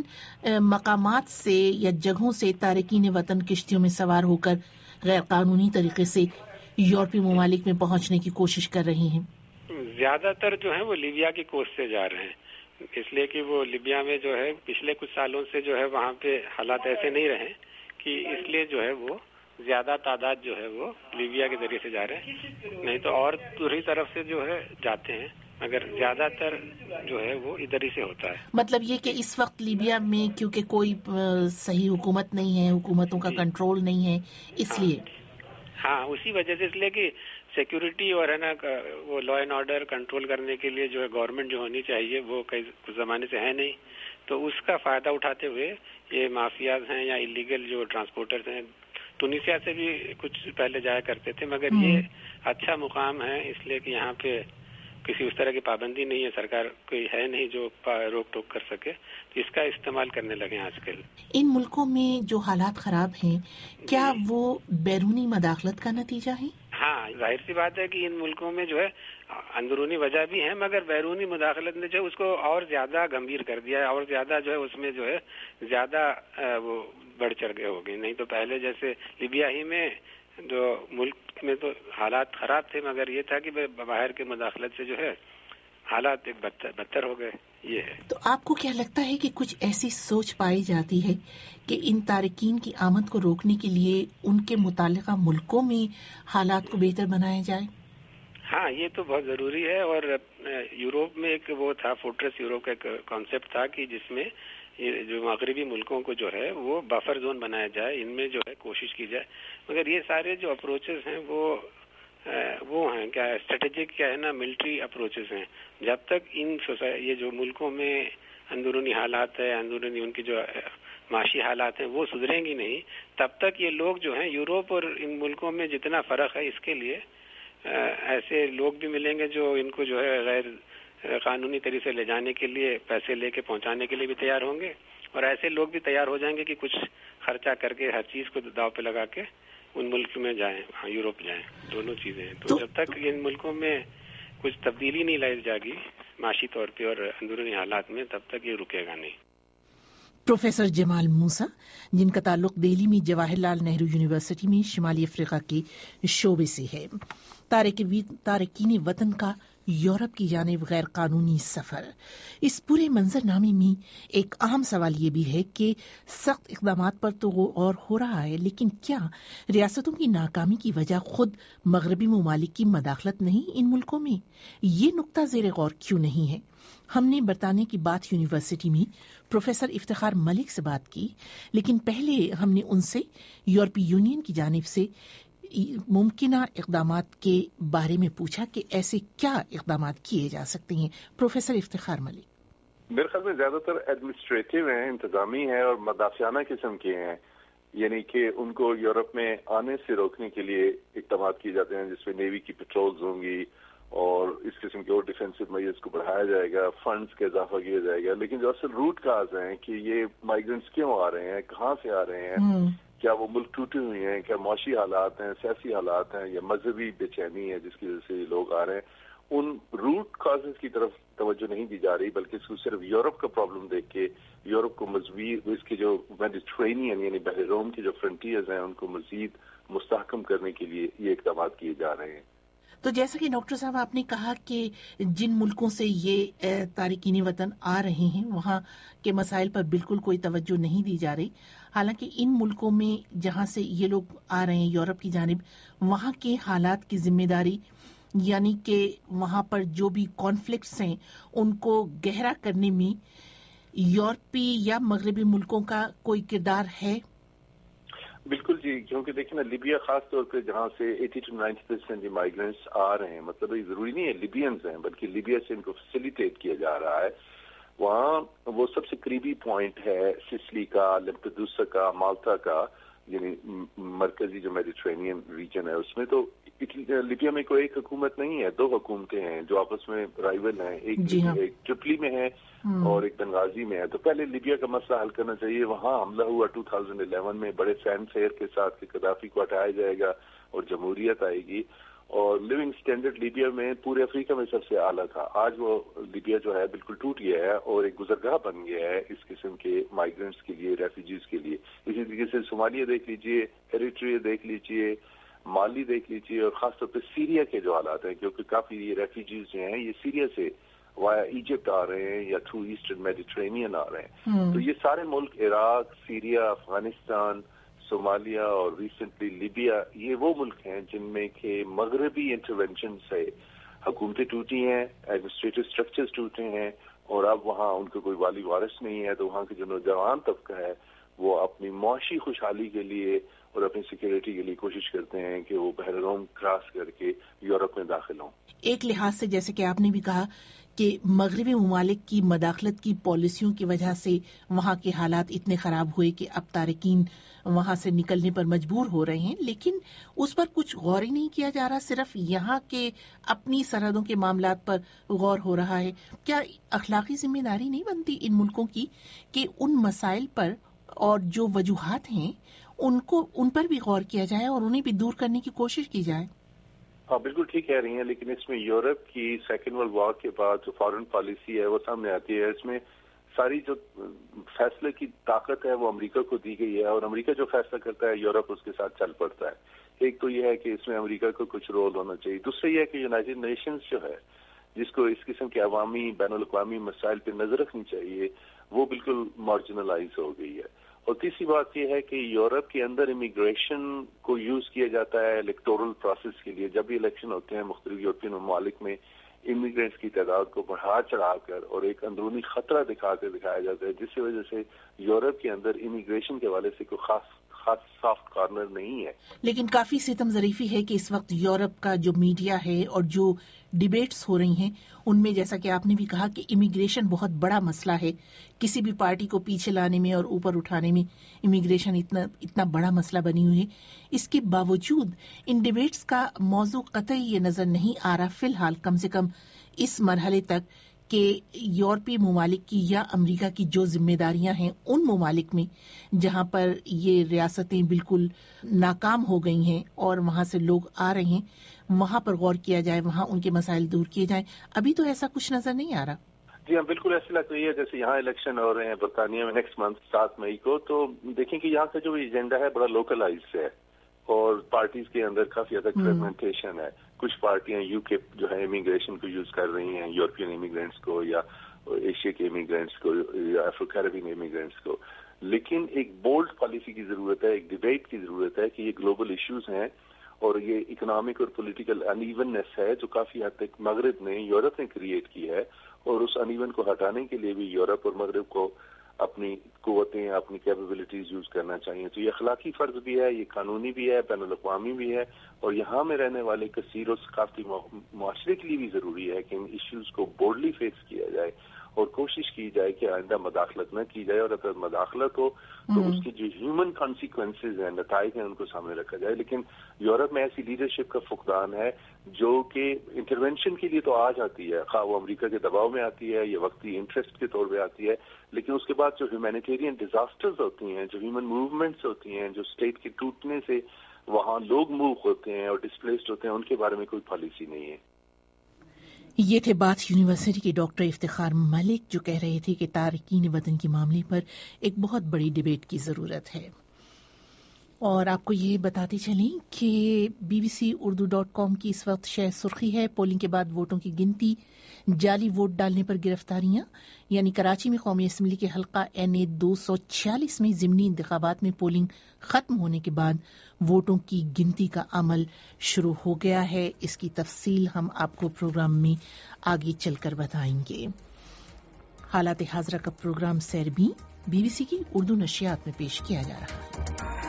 [SPEAKER 1] मकामात से या जगहों से तारकीन वतन किश्तियों में सवार होकर गैर कानूनी तरीके से यूरोपीय ममालिक में पहुँचने की कोशिश कर रहे हैं?
[SPEAKER 2] ज्यादातर जो है वो लीबिया की कोस्ट से जा रहे हैं, इसलिए कि वो लीबिया में जो है पिछले कुछ सालों से जो है वहाँ पे हालात ऐसे नहीं रहे कि इसलिए जो है वो ज्यादा तादाद जो है वो लीबिया के जरिए से जा रहे हैं, नहीं तो और दूसरी तरफ से जो है जाते हैं, मगर ज्यादातर जो है वो इधर ही से होता है।
[SPEAKER 1] मतलब ये कि इस वक्त लीबिया में क्योंकि कोई सही हुकूमत नहीं है, हुकूमतों का कंट्रोल नहीं है, इसलिए
[SPEAKER 2] हाँ उसी वजह से, इसलिए कि सिक्योरिटी और है ना वो लॉ एंड ऑर्डर कंट्रोल करने के लिए जो है गवर्नमेंट जो होनी चाहिए वो कई कुछ जमाने से है नहीं, तो उसका फायदा उठाते हुए ये माफियाज हैं या इलीगल जो ट्रांसपोर्टर्स हैं, टूनिसिया से भी कुछ पहले जाया करते थे, मगर ये अच्छा मुकाम है इसलिए कि यहाँ पे किसी उस तरह की पाबंदी नहीं है, सरकार कोई है नहीं जो रोक टोक कर सके, तो इसका इस्तेमाल करने लगे आजकल।
[SPEAKER 1] इन मुल्कों में जो हालात खराब हैं, क्या वो बैरूनी मदाखलत का नतीजा है?
[SPEAKER 2] हाँ, जाहिर सी बात है कि इन मुल्कों में जो है अंदरूनी वजह भी है, मगर बैरूनी मुदाखलत ने जो उसको और ज्यादा गंभीर कर दिया है और ज्यादा जो है उसमें जो है ज्यादा वो बढ़ चढ़ गए हो गए। नहीं तो पहले जैसे लिबिया ही में जो मुल्क में तो हालात खराब थे, मगर ये था कि बाहर के मुदाखलत से जो है हालात एक बदतर हो गए, ये है।
[SPEAKER 1] तो आपको क्या लगता है कि कुछ ऐसी सोच पाई जाती है कि इन तारकीन की आमद को रोकने के लिए उनके मुतालिका मुल्कों में हालात को बेहतर बनाया जाए?
[SPEAKER 2] हाँ, ये तो बहुत जरूरी है, और यूरोप में एक वो था फोर्ट्रेस यूरोप का एक कॉन्सेप्ट था कि जिसमें ये जो मगरबी मुल्कों को जो है वो बफर जोन बनाया जाए, इनमें जो है कोशिश की जाए, मगर ये सारे जो अप्रोचेस हैं वो हैं क्या स्ट्रेटेजिक क्या है ना मिलिट्री अप्रोचेस हैं। जब तक इन ये जो मुल्कों में अंदरूनी हालात है, अंदरूनी उनकी जो माशी हालात हैं वो सुधरेंगी नहीं, तब तक ये लोग जो हैं यूरोप और इन मुल्कों में जितना फर्क है इसके लिए ऐसे लोग भी मिलेंगे जो इनको जो है गैर कानूनी तरीके से ले जाने के लिए पैसे लेके पहुंचाने के लिए भी तैयार होंगे, और ऐसे लोग भी तैयार हो जाएंगे कि कुछ खर्चा करके हर चीज को दाव पे लगा के उन मुल्क में जाएं, हाँ यूरोप जाएं, दोनों चीजें। तो जब तक इन मुल्कों में कुछ तब्दीली नहीं लाई जाएगी माशी तौर पे और अंदरूनी हालात में, तब तक ये रुकेगा नहीं।
[SPEAKER 1] प्रोफेसर जमाल मूसा, जिनका ताल्लुक दिल्ली में जवाहरलाल नेहरू यूनिवर्सिटी में शिमाली अफ्रीका के शोबे से है। तारकीन वतन का यूरोप की जानिब गैर कानूनी सफर, इस पूरे मंजरनामे में एक अहम सवाल ये भी है कि सख्त इक़दामात पर तो गौर हो रहा है, लेकिन क्या रियासतों की नाकामी की वजह खुद मगरबी ममालिक की मदाखलत नहीं इन मुल्कों में? ये नुक्ता ज़ेर गौर क्यों नहीं है? हमने बरतानिया की बाथ यूनिवर्सिटी में प्रोफेसर इफ्तिखार मलिक से बात की, लेकिन पहले हमने उनसे यूरोपीय यूनियन की जानिब से मुमकिना इक़दामात के बारे में पूछा कि ऐसे क्या इक़दामात किए जा सकते हैं। प्रोफेसर इफ्तिखार मलिक:
[SPEAKER 14] मेरे ख्याल में ज्यादातर एडमिनिस्ट्रेटिव हैं, इंतजामी हैं और मदाफियाना किस्म के हैं। یعنی کہ ان کو یورپ میں آنے سے روکنے کے لیے اقدامات کیے جاتے ہیں، جس میں نیوی کی پیٹرولز ہوں گی اور اس قسم کے اور ڈیفینسو میجرز کو بڑھایا جائے گا، فنڈز کا اضافہ کیا جائے گا. لیکن جو اصل روٹ کاز ہیں کہ یہ مائیگرنٹس کیوں آ رہے ہیں، کہاں سے آ رہے ہیں، کیا وہ ملک ٹوٹے ہوئے ہیں، کیا معاشی حالات ہیں، سیاسی حالات ہیں، یا مذہبی بے چینی ہے جس کی وجہ سے یہ لوگ آ رہے ہیں، ان روٹ کازز کی طرف توجہ نہیں دی جا رہی، بلکہ اس کو صرف یورپ کا پرابلم دیکھ کے یورپ کو مزید اس کے جو میڈیٹرینین یعنی بحر روم کے جو فرنٹیئرز ہیں ان کو مزید مستحکم کرنے کے لیے یہ اقدامات کیے جا رہے ہیں.
[SPEAKER 1] تو جیسا کہ ڈاکٹر صاحب آپ نے کہا کہ جن ملکوں سے یہ تارکین وطن آ رہے ہیں وہاں کے مسائل پر بالکل کوئی توجہ نہیں دی جا رہی، حالانکہ ان ملکوں میں جہاں سے یہ لوگ آ رہے ہیں یورپ کی جانب، وہاں کے حالات کی ذمہ داری یعنی کہ وہاں پر جو بھی کانفلکٹس ہیں ان کو گہرا کرنے میں یورپی یا مغربی ملکوں کا کوئی کردار ہے؟
[SPEAKER 14] بالکل جی، کیونکہ دیکھیں نا لیبیا خاص طور پہ جہاں سے 80 to 90% مائیگرنٹس آ رہے ہیں، مطلب یہ ضروری نہیں ہے لیبینز ہیں بلکہ لیبیا سے ان کو فیسیلیٹیٹ کیا جا رہا ہے. وہاں وہ سب سے قریبی پوائنٹ ہے سسلی کا، لمپیڈوسا کا، مالٹا کا، یعنی مرکزی جو میڈیٹرینین ریجن ہے اس میں. تو لیبیا میں کوئی ایک حکومت نہیں ہے، دو حکومتیں ہیں جو آپس میں رائیول ہیں، ایک ٹرپلی میں ہے اور ایک بنغازی میں ہے. تو پہلے لیبیا کا مسئلہ حل کرنا چاہیے. وہاں حملہ ہوا 2011 میں بڑے فین فیئر کے ساتھ کہ قذافی کو ہٹایا جائے گا اور جمہوریت آئے گی، اور لیونگ سٹینڈرڈ لیبیا میں پورے افریقہ میں سب سے اعلیٰ تھا. آج وہ لیبیا جو ہے بالکل ٹوٹ گیا ہے اور ایک گزرگاہ بن گیا ہے اس قسم کے مائیگرنٹس کے لیے، ریفیوجیز کے لیے. اسی طریقے سے صومالیہ دیکھ لیجئے، ایریٹریا دیکھ لیجئے، مالی دیکھ لیجئے، اور خاص طور پہ سیریا کے جو حالات ہیں، کیونکہ کافی یہ ریفیوجیز جو ہیں یہ سیریا سے وایا ایجپٹ آ رہے ہیں یا تھرو ایسٹرن میڈیٹرینین آ رہے ہیں. تو یہ سارے ملک عراق، سیریا، افغانستان، صومالیہ اور ریسنٹلی لیبیا، یہ وہ ملک ہیں جن میں کہ مغربی انٹرونشن سے حکومتیں ٹوٹی ہیں، ایڈمنسٹریٹو اسٹرکچرز ٹوٹے ہیں، اور اب وہاں ان کو کوئی والی وارث نہیں ہے. تو وہاں کے جو نوجوان طبقہ ہے وہ اپنی معاشی خوشحالی کے لیے اور اپنی سیکیورٹی کے لیے کوشش کرتے ہیں کہ وہ بحر روم کراس کر کے یورپ میں داخل ہوں.
[SPEAKER 1] ایک لحاظ سے جیسے کہ آپ نے بھی کہا کہ مغربی ممالک کی مداخلت کی پالیسیوں کی وجہ سے وہاں کے حالات اتنے خراب ہوئے کہ اب تارکین وہاں سے نکلنے پر مجبور ہو رہے ہیں، لیکن اس پر کچھ غور ہی نہیں کیا جا رہا، صرف یہاں کے اپنی سرحدوں کے معاملات پر غور ہو رہا ہے. کیا اخلاقی ذمہ داری نہیں بنتی ان ملکوں کی کہ ان مسائل پر اور جو وجوہات ہیں ان پر بھی غور کیا جائے اور انہیں بھی دور کرنے کی کوشش کی جائے؟
[SPEAKER 14] ہاں بالکل ٹھیک کہہ رہی ہیں، لیکن اس میں یورپ کی سیکنڈ ورلڈ وار کے بعد جو فارن پالیسی ہے وہ سامنے آتی ہے. اس میں ساری جو فیصلے کی طاقت ہے وہ امریکہ کو دی گئی ہے، اور امریکہ جو فیصلہ کرتا ہے یورپ اس کے ساتھ چل پڑتا ہے. ایک تو یہ ہے کہ اس میں امریکہ کو کچھ رول ہونا چاہیے. دوسرا یہ ہے کہ یونائٹڈ نیشنز جو ہے جس کو اس قسم کے عوامی بین الاقوامی مسائل پہ نظر رکھنی چاہیے وہ بالکل مارجنلائز ہو گئی ہے. اور تیسری بات یہ ہے کہ یورپ کے اندر امیگریشن کو یوز کیا جاتا ہے الیکٹورل پروسیس کے لیے. جب بھی الیکشن ہوتے ہیں مختلف یورپین ممالک میں امیگرینٹس کی تعداد کو بڑھا چڑھا کر اور ایک اندرونی خطرہ دکھایا جاتا ہے، جس کی وجہ سے یورپ کے اندر امیگریشن کے حوالے سے کوئی خاص سافٹ کارنر نہیں ہے.
[SPEAKER 1] لیکن کافی ستم ظریفی ہے کہ اس وقت یورپ کا جو میڈیا ہے اور جو ڈیبیٹس ہو رہی ہیں ان میں جیسا کہ آپ نے بھی کہا کہ امیگریشن بہت بڑا مسئلہ ہے. کسی بھی پارٹی کو پیچھے لانے میں اور اوپر اٹھانے میں امیگریشن اتنا بڑا مسئلہ بنی ہوئی ہے. اس کے باوجود ان ڈیبیٹس کا موضوع قطعی یہ نظر نہیں آ رہا فی الحال، کم سے کم اس مرحلے تک، کہ یورپی ممالک کی یا امریکہ کی جو ذمہ داریاں ہیں ان ممالک میں جہاں پر یہ ریاستیں بالکل ناکام ہو گئی ہیں اور وہاں سے لوگ آ رہے ہیں، وہاں پر غور کیا جائے، وہاں ان کے مسائل دور کیے جائیں. ابھی تو ایسا کچھ نظر نہیں آ رہا.
[SPEAKER 14] جی ہاں بالکل ایسا لگ رہی ہے جیسے یہاں الیکشن ہو رہے ہیں برطانیہ میں نیکسٹ منتھ 7 مئی کو. تو دیکھیں کہ یہاں کا جو ایجنڈا ہے بڑا لوکلائز ہے اور پارٹیز کے اندر کافی زیادہ فریگمنٹیشن ہے. کچھ پارٹیاں یو کے جو ہے امیگریشن کو یوز کر رہی ہیں، یورپین امیگرینٹس کو یا ایشیا کے امیگرینٹس کو یا افرو کیریبین امیگرینٹس کو. لیکن ایک بولڈ پالیسی کی ضرورت ہے، ایک ڈیبیٹ کی ضرورت ہے کہ یہ گلوبل ایشوز ہیں اور یہ اکنامک اور پولیٹیکل ان ایوننس ہے جو کافی حد تک مغرب نے، یورپ نے کریٹ کی ہے، اور اس ان ایون کو ہٹانے کے لیے بھی یورپ اور مغرب کو اپنی قوتیں، اپنی کیپیبلٹیز یوز کرنا چاہیے. تو یہ اخلاقی فرض بھی ہے، یہ قانونی بھی ہے، بین الاقوامی بھی ہے، اور یہاں میں رہنے والے کثیر و ثقافتی معاشرے کے لیے بھی ضروری ہے کہ ان ایشوز کو بورڈلی فیس کیا جائے اور کوشش کی جائے کہ آئندہ مداخلت نہ کی جائے، اور اگر مداخلت ہو تو اس کے جو ہیومن کانسیکوینسز ہیں، نتائج ہیں، ان کو سامنے رکھا جائے. لیکن یورپ میں ایسی لیڈرشپ کا فقدان ہے جو کہ انٹرونشن کے لیے تو آ جاتی ہے، خواہ وہ امریکہ کے دباؤ میں آتی ہے یا وقتی انٹرسٹ کے طور پہ آتی ہے، لیکن اس کے بعد جو ہیومینیٹیرین ڈیزاسٹرز ہوتی ہیں، جو ہیومن موومنٹس ہوتی ہیں، جو اسٹیٹ کے ٹوٹنے سے وہاں لوگ موو ہوتے ہیں اور ڈسپلیسڈ ہوتے ہیں، ان کے بارے میں کوئی پالیسی نہیں ہے.
[SPEAKER 1] یہ تھے بات یونیورسٹی کے ڈاکٹر افتخار ملک، جو کہہ رہے تھے کہ تارکین وطن کے معاملے پر ایک بہت بڑی ڈیبیٹ کی ضرورت ہے. اور آپ کو یہ بتاتے چلیں کہ BBC-Urdu.com کی اس وقت شہ سرخی ہے پولنگ کے بعد ووٹوں کی گنتی، جعلی ووٹ ڈالنے پر گرفتاریاں. یعنی کراچی میں قومی اسمبلی کے حلقہ NA 246 میں ضمنی انتخابات میں پولنگ ختم ہونے کے بعد ووٹوں کی گنتی کا عمل شروع ہو گیا ہے. اس کی تفصیل ہم آپ کو پروگرام میں آگے چل کر بتائیں گے. حالات حاضرہ کا پروگرام سیربی BBC کی اردو نشریات میں پیش کیا جا رہا ہے.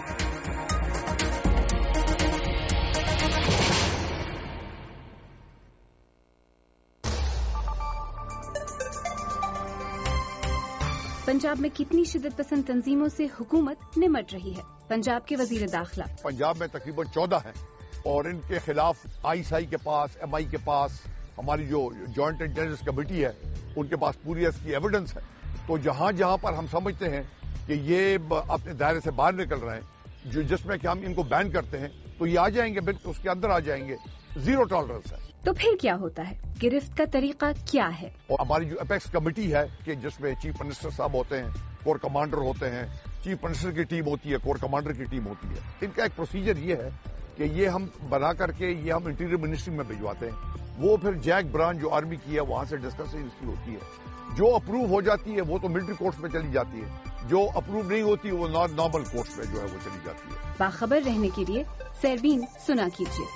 [SPEAKER 7] پنجاب میں کتنی شدت پسند تنظیموں سے حکومت نمٹ رہی ہے؟ پنجاب کے وزیر داخلہ
[SPEAKER 8] پنجاب میں تقریباً 14 ہیں اور ان کے خلاف ISI کے پاس، MI کے پاس، ہماری جو جوائنٹ انٹیلیجنس کمیٹی ہے ان کے پاس پوری اس کی ایویڈنس ہے. تو جہاں جہاں پر ہم سمجھتے ہیں کہ یہ اپنے دائرے سے باہر نکل رہے ہیں، جس میں کہ ہم ان کو بین کرتے ہیں، تو یہ آ جائیں گے، بالکل اس کے اندر آ جائیں گے. زیرو ٹالرنس ہے.
[SPEAKER 7] تو پھر کیا ہوتا ہے؟ گرفت کا طریقہ کیا ہے؟
[SPEAKER 8] اور ہماری جو اپیکس کمیٹی ہے کہ جس میں چیف منسٹر صاحب ہوتے ہیں، کور کمانڈر ہوتے ہیں، چیف منسٹر کی ٹیم ہوتی ہے، کور کمانڈر کی ٹیم ہوتی ہے. ان کا ایک پروسیجر یہ ہے کہ یہ ہم بنا کر کے یہ ہم انٹیریئر منسٹری میں بھجواتے ہیں. وہ پھر جیک برانچ جو آرمی کی ہے وہاں سے ڈسکشن اس کی ہوتی ہے. جو اپروو ہو جاتی ہے وہ تو ملٹری کورٹس میں چلی جاتی ہے، جو اپروو نہیں ہوتی وہ نارمل کورٹس میں جو ہے وہ چلی جاتی ہے.
[SPEAKER 7] باخبر رہنے کے لیے سیربین سنا کیجیے.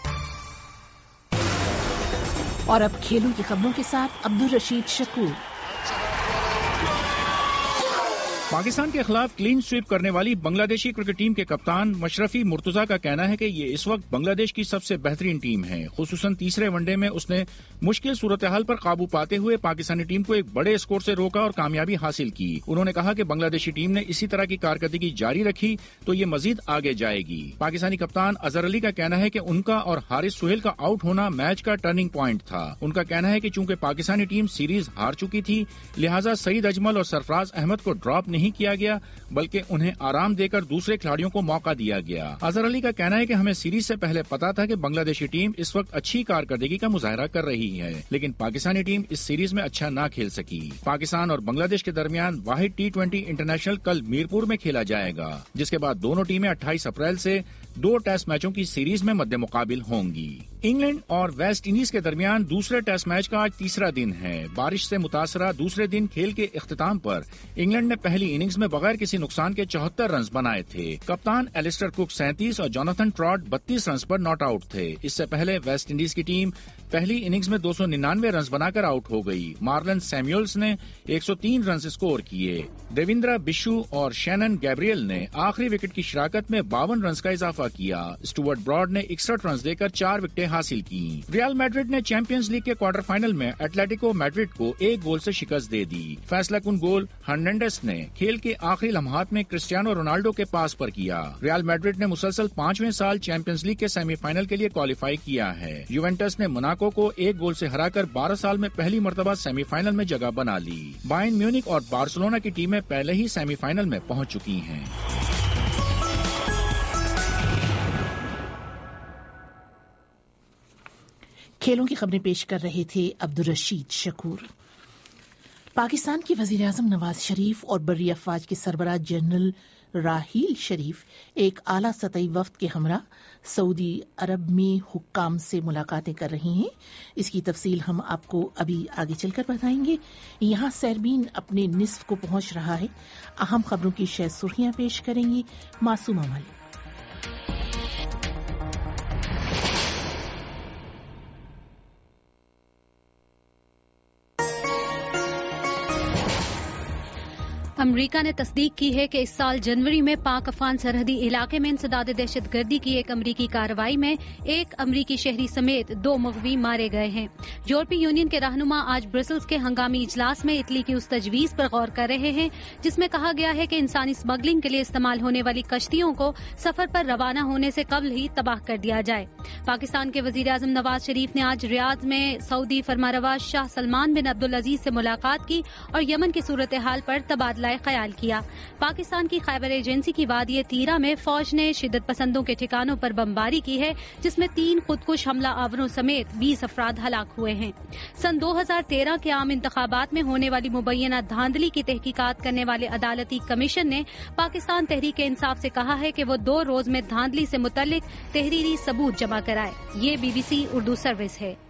[SPEAKER 1] اور اب کھیلوں کی خبروں کے ساتھ عبدالرشید شکور.
[SPEAKER 15] پاکستان کے خلاف کلین سویپ کرنے والی بنگلہ دیشی کرکٹ ٹیم کے کپتان مشرفی مرتضیٰ کا کہنا ہے کہ یہ اس وقت بنگلہ دیش کی سب سے بہترین ٹیم ہے. خصوصاً تیسرے ون ڈے میں اس نے مشکل صورتحال پر قابو پاتے ہوئے پاکستانی ٹیم کو ایک بڑے اسکور سے روکا اور کامیابی حاصل کی. انہوں نے کہا کہ بنگلہ دیشی ٹیم نے اسی طرح کی کارکردگی جاری رکھی تو یہ مزید آگے جائے گی. پاکستانی کپتان اظہر علی کا کہنا ہے کہ ان کا اور حارث سہیل کا آؤٹ ہونا میچ کا ٹرننگ پوائنٹ تھا. ان کا کہنا ہے کہ چونکہ پاکستانی ٹیم سیریز ہار چکی تھی لہٰذا سعید اجمل اور سرفراز احمد کو ڈراپ نہیں کیا گیا بلکہ انہیں آرام دے کر دوسرے کھلاڑیوں کو موقع دیا گیا. اظہر علی کا کہنا ہے کہ ہمیں سیریز سے پہلے پتا تھا کہ بنگلہ دیشی ٹیم اس وقت اچھی کارکردگی کا مظاہرہ کر رہی ہے لیکن پاکستانی ٹیم اس سیریز میں اچھا نہ کھیل سکی. پاکستان اور بنگلہ دیش کے درمیان واحد T20 انٹرنیشنل کل میرپور میں کھیلا جائے گا جس کے بعد دونوں ٹیمیں 28 اپریل سے 2 ٹیسٹ میچوں کی سیریز میں مد مقابل ہوں گی. انگلینڈ اور ویسٹ انڈیز کے درمیان دوسرے ٹیسٹ میچ کا آج تیسرا دن ہے. بارش سے متاثرہ دوسرے دن کھیل کے اختتام پر انگلینڈ نے پہلی اننگز میں بغیر کسی نقصان کے 74 رنز بنائے تھے. کپتان ایلسٹر کوک 37 اور جوناتھن ٹراٹ 32 رنز پر ناٹ آؤٹ تھے. اس سے پہلے ویسٹ انڈیز کی ٹیم پہلی اننگز میں 299 رنز بنا کر آؤٹ ہو گئی. مارلن سیمیولز نے 103 رنز اسکور کیے. دیویندرا بشو اور شینن گیبریل نے آخری وکٹ کی شراکت میں 52 رنز کا اضافہ کیا. اسٹوارٹ براڈ نے 61 رنز دے کر 4 وکٹیں حاصل کی. ریال میڈرڈ نے چیمپئنز لیگ کے کوارٹر فائنل میں ایٹلیٹیکو میڈرڈ کو 1 گول سے شکست دے دی. فیصلہ کن گول ہرنانڈیز نے کھیل کے آخری لمحات میں کرسٹیانو رونالڈو کے پاس پر کیا. ریال میڈرڈ نے مسلسل 5ویں سال چیمپئنز لیگ کے سیمی فائنل کے لیے کوالیفائی کیا ہے. یوونٹس نے موناکو کو 1 گول سے ہرا کر 12 سال میں پہلی مرتبہ سیمی فائنل میں جگہ بنا لی. بائرن میونک اور بارسلونا کی ٹیمیں پہلے ہی سیمی فائنل میں پہنچ چکی ہیں.
[SPEAKER 1] کھیلوں کی خبریں پیش کر رہے تھے عبدالرشید شکور. پاکستان کے وزیر اعظم نواز شریف اور بری افواج کے سربراہ جنرل راحیل شریف ایک اعلیٰ سطحی وفد کے ہمراہ سعودی عرب میں حکام سے ملاقاتیں کر رہے ہیں. اس کی تفصیل ہم آپ کو ابھی آگے چل کر بتائیں گے. یہاں سیربین اپنے نصف کو پہنچ رہا ہے. اہم خبروں کی شہ سرخیاں پیش کریں گی معصومہ ملک.
[SPEAKER 3] امریکہ نے تصدیق کی ہے کہ اس سال جنوری میں پاک افغان سرحدی علاقے میں انسداد دہشت گردی کی ایک امریکی کارروائی میں ایک امریکی شہری سمیت 2 مغوی مارے گئے ہیں۔ یورپی یونین کے رہنما آج برسلز کے ہنگامی اجلاس میں اٹلی کی اس تجویز پر غور کر رہے ہیں جس میں کہا گیا ہے کہ انسانی اسمگلنگ کے لیے استعمال ہونے والی کشتیوں کو سفر پر روانہ ہونے سے قبل ہی تباہ کر دیا جائے۔ پاکستان کے وزیر اعظم نواز شریف نے آج ریاض میں سعودی فرمانروا شاہ سلمان بن عبدالعزیز سے ملاقات کی اور یمن کی صورتحال پر تبادلہ خیال کیا۔ پاکستان کی خیبر ایجنسی کی وادی تیرا میں فوج نے شدت پسندوں کے ٹھکانوں پر بمباری کی ہے جس میں 3 خودکش حملہ آوروں سمیت 20 افراد ہلاک ہوئے ہیں۔ سن 2013 کے عام انتخابات میں ہونے والی مبینہ دھاندلی کی تحقیقات کرنے والے عدالتی کمیشن نے پاکستان تحریک انصاف سے کہا ہے کہ وہ 2 روز میں دھاندلی سے متعلق تحریری ثبوت جمع کرائے۔ یہ BBC اردو سروس ہے۔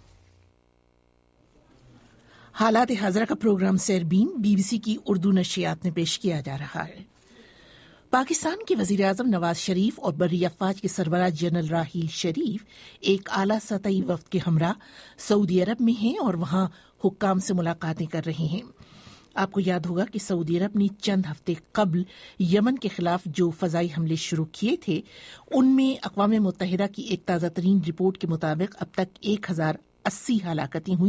[SPEAKER 1] حالات حاضرہ کا پروگرام سیربین BBC کی اردو نشریات میں پیش کیا جا رہا ہے۔ پاکستان کے وزیر اعظم نواز شریف اور بری افواج کے سربراہ جنرل راحیل شریف ایک اعلیٰ سطحی وفد کے ہمراہ سعودی عرب میں ہیں اور وہاں حکام سے ملاقاتیں کر رہے ہیں۔ آپ کو یاد ہوگا کہ سعودی عرب نے چند ہفتے قبل یمن کے خلاف جو فضائی حملے شروع کیے تھے ان میں اقوام متحدہ کی ایک تازہ ترین رپورٹ کے مطابق اب تک 1080 ہلاکتیں ہوئیں،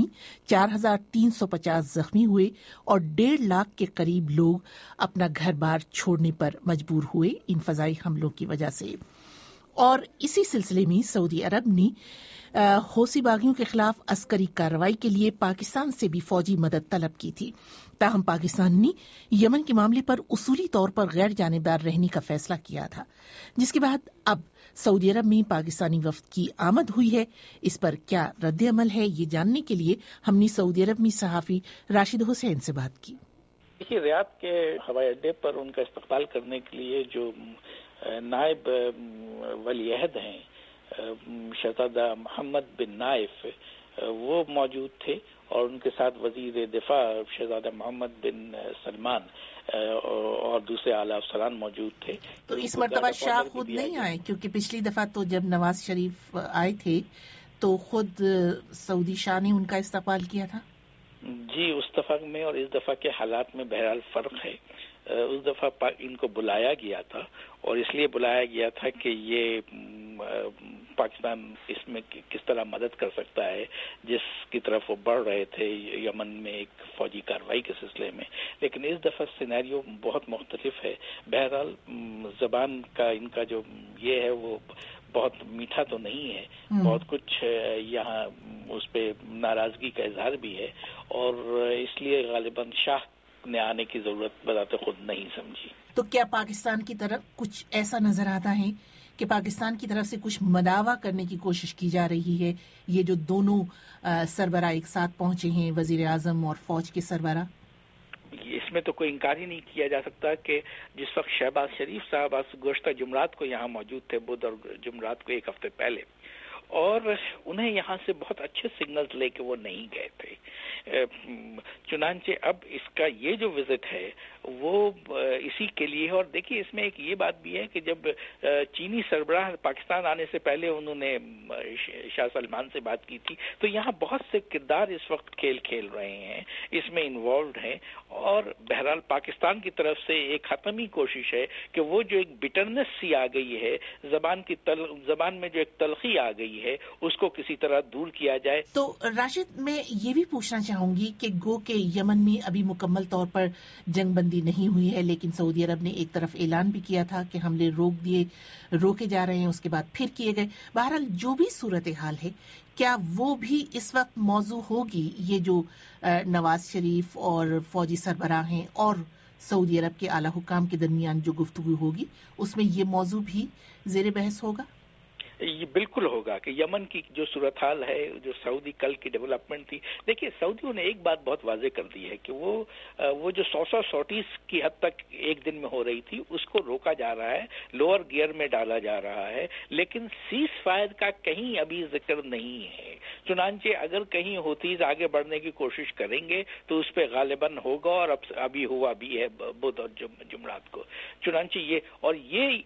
[SPEAKER 1] 4350 زخمی ہوئے اور 1.5 لاکھ کے قریب لوگ اپنا گھر بار چھوڑنے پر مجبور ہوئے ان فضائی حملوں کی وجہ سے۔ اور اسی سلسلے میں سعودی عرب نے حوثی باغیوں کے خلاف عسکری کارروائی کے لیے پاکستان سے بھی فوجی مدد طلب کی تھی، تاہم پاکستان نے یمن کے معاملے پر اصولی طور پر غیر جانبدار رہنے کا فیصلہ کیا تھا، جس کے بعد اب سعودی عرب میں پاکستانی وفد کی آمد ہوئی ہے۔ اس پر کیا رد عمل ہے، یہ جاننے کے لیے ہم نے سعودی عرب میں صحافی راشد حسین سے بات کی۔
[SPEAKER 16] دیکھیے، ریاض کے ہوائی اڈے پر ان کا استقبال کرنے کے لیے جو نائب ولی عہد ہیں شہزادہ محمد بن نائف، وہ موجود تھے اور ان کے ساتھ وزیر دفاع شہزادہ محمد بن سلمان اور دوسرے اعلیٰ افسران موجود تھے۔
[SPEAKER 1] تو اس مرتبہ شاہ خود نہیں آئے، کیونکہ پچھلی دفعہ تو جب نواز شریف آئے تھے تو خود سعودی شاہ نے ان کا استقبال کیا تھا۔
[SPEAKER 16] جی، اس دفعہ میں اور اس دفعہ کے حالات میں بہرحال فرق ہے۔ اس دفعہ ان کو بلایا گیا تھا اور اس لیے بلایا گیا تھا کہ یہ پاکستان اس میں کس طرح مدد کر سکتا ہے جس کی طرف وہ بڑھ رہے تھے یمن میں ایک فوجی کارروائی کے سلسلے میں۔ لیکن اس دفعہ سینیریو بہت مختلف ہے۔ بہرحال زبان کا ان کا جو یہ ہے وہ بہت میٹھا تو نہیں ہے، بہت کچھ یہاں اس پہ ناراضگی کا اظہار بھی ہے اور اس لیے غالباً شاہ نے آنے کی ضرورت بذات خود نہیں سمجھی۔
[SPEAKER 1] تو کیا پاکستان کی طرف کچھ ایسا نظر آتا ہے کہ پاکستان کی طرف سے کچھ مداوا کرنے کی کوشش کی جا رہی ہے، یہ جو دونوں سربراہ ایک ساتھ پہنچے ہیں، وزیر اعظم اور فوج کے سربراہ؟
[SPEAKER 16] اس میں تو کوئی انکار ہی نہیں کیا جا سکتا کہ جس وقت شہباز شریف صاحب گزشتہ جمعرات کو یہاں موجود تھے، بدھ اور جمعرات کو 1 ہفتے پہلے، اور انہیں یہاں سے بہت اچھے سگنلز لے کے وہ نہیں گئے تھے۔ چنانچہ اب اس کا یہ جو وزٹ ہے وہ اسی کے لیے ہے۔ اور دیکھیے، اس میں ایک یہ بات بھی ہے کہ جب چینی سربراہ پاکستان آنے سے پہلے انہوں نے شاہ سلمان سے بات کی تھی تو یہاں بہت سے کردار اس وقت کھیل رہے ہیں، اس میں انوالوڈ ہیں، اور بہرحال پاکستان کی طرف سے ایک حتمی کوشش ہے کہ وہ جو ایک بٹرنس سی آ گئی ہے، زبان میں جو ایک تلخی آ گئی ہے، اس کو کسی طرح دور کیا جائے۔
[SPEAKER 1] تو راشد، میں یہ بھی پوچھنا چاہوں گی کہ گو کہ یمن میں ابھی مکمل طور پر جنگ بندی نہیں ہوئی ہے، لیکن سعودی عرب نے ایک طرف اعلان بھی کیا تھا کہ حملے روکے جا رہے ہیں، اس کے بعد پھر کیے گئے۔ بہرحال جو بھی صورتحال ہے، کیا وہ بھی اس وقت موضوع ہوگی، یہ جو نواز شریف اور فوجی سربراہ ہیں اور سعودی عرب کے اعلیٰ حکام کے درمیان جو گفتگو ہوگی، اس میں یہ موضوع بھی زیر بحث ہوگا؟
[SPEAKER 16] یہ بالکل ہوگا کہ یمن کی جو صورتحال ہے، جو سعودی کل کی ڈیولپمنٹ تھی، دیکھیے سعودیوں نے ایک بات بہت واضح کر دی ہے کہ وہ جو 100 سوٹیز کی حد تک ایک دن میں ہو رہی تھی اس کو روکا جا رہا ہے، لوور گیئر میں ڈالا جا رہا ہے، لیکن سیز فائر کا کہیں ابھی ذکر نہیں ہے۔ چنانچہ اگر کہیں ہوتیز آگے بڑھنے کی کوشش کریں گے تو اس پہ غالباً ہوگا، اور ابھی ہوا بھی ہے بدھ اور جمعرات کو۔ چنانچہ یہ ایک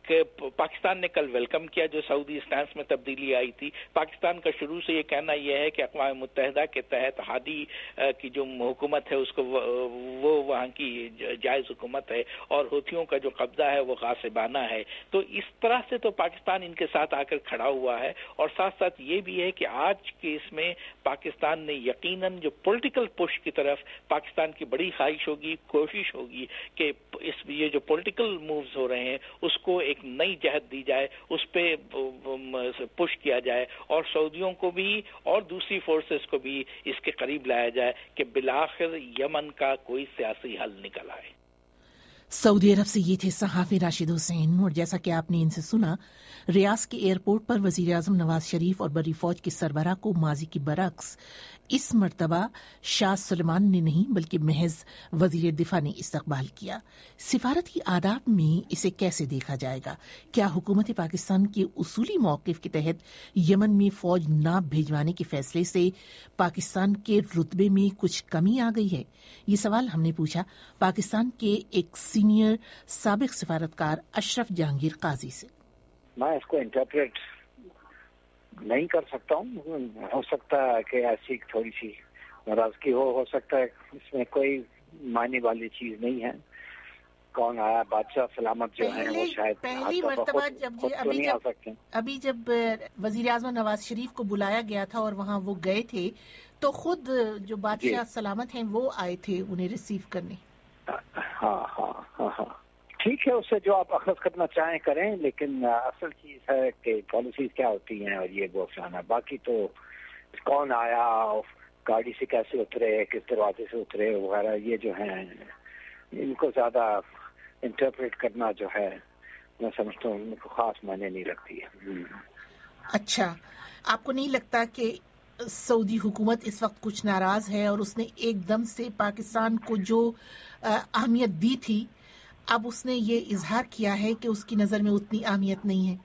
[SPEAKER 16] کہ پاکستان نے کل ویلکم کیا جو سعودی اسٹانس میں تبدیلی آئی تھی. پاکستان کا شروع سے یہ کہنا یہ ہے کہ اقوام متحدہ کے تحت ہادی کی جو حکومت ہے اس کو وہ وہاں کی جائز حکومت ہے اور ہوتھیوں کا جو قبضہ ہے وہ غاصبانہ ہے. تو اس طرح سے تو پاکستان ان کے ساتھ آ کر کھڑا ہوا ہے. اور ساتھ ساتھ یہ بھی ہے کہ آج کے اس میں پاکستان نے یقیناً جو پولیٹیکل پش کی طرف پاکستان کی بڑی خواہش ہوگی, کوشش ہوگی کہ یہ جو پولیٹیکل مووز ہو رہے ہیں اس کو ایک نئی جہت دی جائے, اس پہ پش کیا جائے اور سعودیوں کو بھی اور دوسری فورسز کو بھی اس کے قریب لایا جائے کہ بالآخر یمن کا کوئی سیاسی حل نکل آئے.
[SPEAKER 1] سعودی عرب سے یہ تھے صحافی راشد حسین. اور جیسا کہ آپ نے ان سے سنا, ریاض کے ایئرپورٹ پر وزیر اعظم نواز شریف اور بری فوج کے سربراہ کو ماضی کے برعکس اس مرتبہ شاہ سلمان نے نہیں بلکہ محض وزیر دفاع نے استقبال کیا. سفارت کی آداب میں اسے کیسے دیکھا جائے گا؟ کیا حکومت پاکستان کے اصولی موقف کے تحت یمن میں فوج نہ بھیجوانے کے فیصلے سے پاکستان کے رتبے میں کچھ کمی آ گئی ہے؟ یہ سوال ہم نے پوچھا پاکستان کے ایک سینئر سابق سفارتکار اشرف جہانگیر قاضی سے.
[SPEAKER 17] میں اس کو انٹرپریٹ نہیں کر سکتا ہوں. ہو سکتا ہے کہ ایسی تھوڑی سی ناراضگی ہو سکتا ہے, اس میں کوئی معنی والی چیز نہیں ہے. کون آیا بادشاہ سلامت جو ہے وہ شاید
[SPEAKER 1] پہلی مرتبہ ابھی جب وزیر اعظم نواز شریف کو بلایا گیا تھا اور وہاں وہ گئے تھے تو خود جو بادشاہ سلامت ہیں وہ آئے تھے انہیں ریسیو کرنے.
[SPEAKER 17] ہاں ٹھیک ہے, اس سے جو آپ اخذ کرنا چاہیں کریں, لیکن اصل چیز ہے کہ پالیسیز کیا ہوتی ہیں اور یہ وہ فلانا. باقی تو کون آیا, گاڑی سے کیسے اترے, کس دروازے سے اترے وغیرہ, یہ جو ہیں ان کو زیادہ انٹرپریٹ کرنا جو ہے میں سمجھتا ہوں ان کو خاص معنی نہیں رکھتی ہے.
[SPEAKER 1] اچھا, آپ کو نہیں لگتا کہ سعودی حکومت اس وقت کچھ ناراض ہے اور اس نے ایک دم سے پاکستان کو جو اہمیت دی تھی اب اس نے یہ اظہار کیا ہے کہ اس کی نظر میں اتنی اہمیت نہیں ہے؟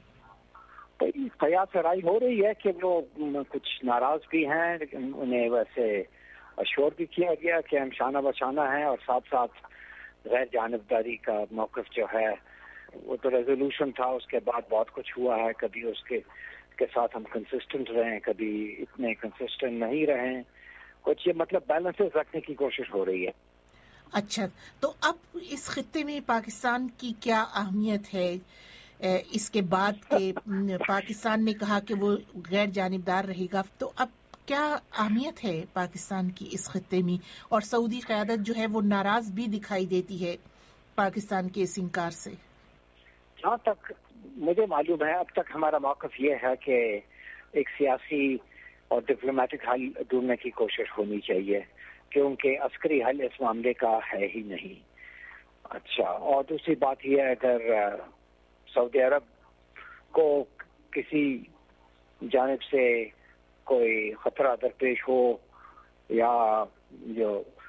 [SPEAKER 17] قیاس رائے ہو رہی ہے کہ وہ کچھ ناراض بھی ہیں, لیکن انہیں ویسے اشور بھی کیا گیا کہ ہم شانہ بشانہ ہیں, اور ساتھ ساتھ غیر جانبداری کا موقف جو ہے وہ تو ریزولوشن تھا, اس کے بعد بہت کچھ ہوا ہے. کبھی اس کے ساتھ ہم کنسسٹنٹ رہیں, کبھی اتنے کنسسٹنٹ نہیں رہیں. کچھ یہ مطلب بیلنسز رکھنے کی کوشش ہو رہی ہے.
[SPEAKER 1] اچھا, تو اب اس خطے میں پاکستان کی کیا اہمیت ہے اس کے بعد کہ پاکستان نے کہا کہ وہ غیر جانبدار رہے گا, تو اب کیا اہمیت ہے پاکستان کی اس خطے میں؟ اور سعودی قیادت جو ہے وہ ناراض بھی دکھائی دیتی ہے پاکستان کے اس انکار سے.
[SPEAKER 17] جہاں تک مجھے معلوم ہے اب تک ہمارا موقف یہ ہے کہ ایک سیاسی اور ڈپلومیٹک حل ڈھونڈنے کی کوشش ہونی چاہیے, کیونکہ عسکری حل اس معاملے کا ہے ہی نہیں. اچھا, اور دوسری بات یہ ہے اگر سعودی عرب کو کسی جانب سے کوئی خطرہ درپیش ہو یا جو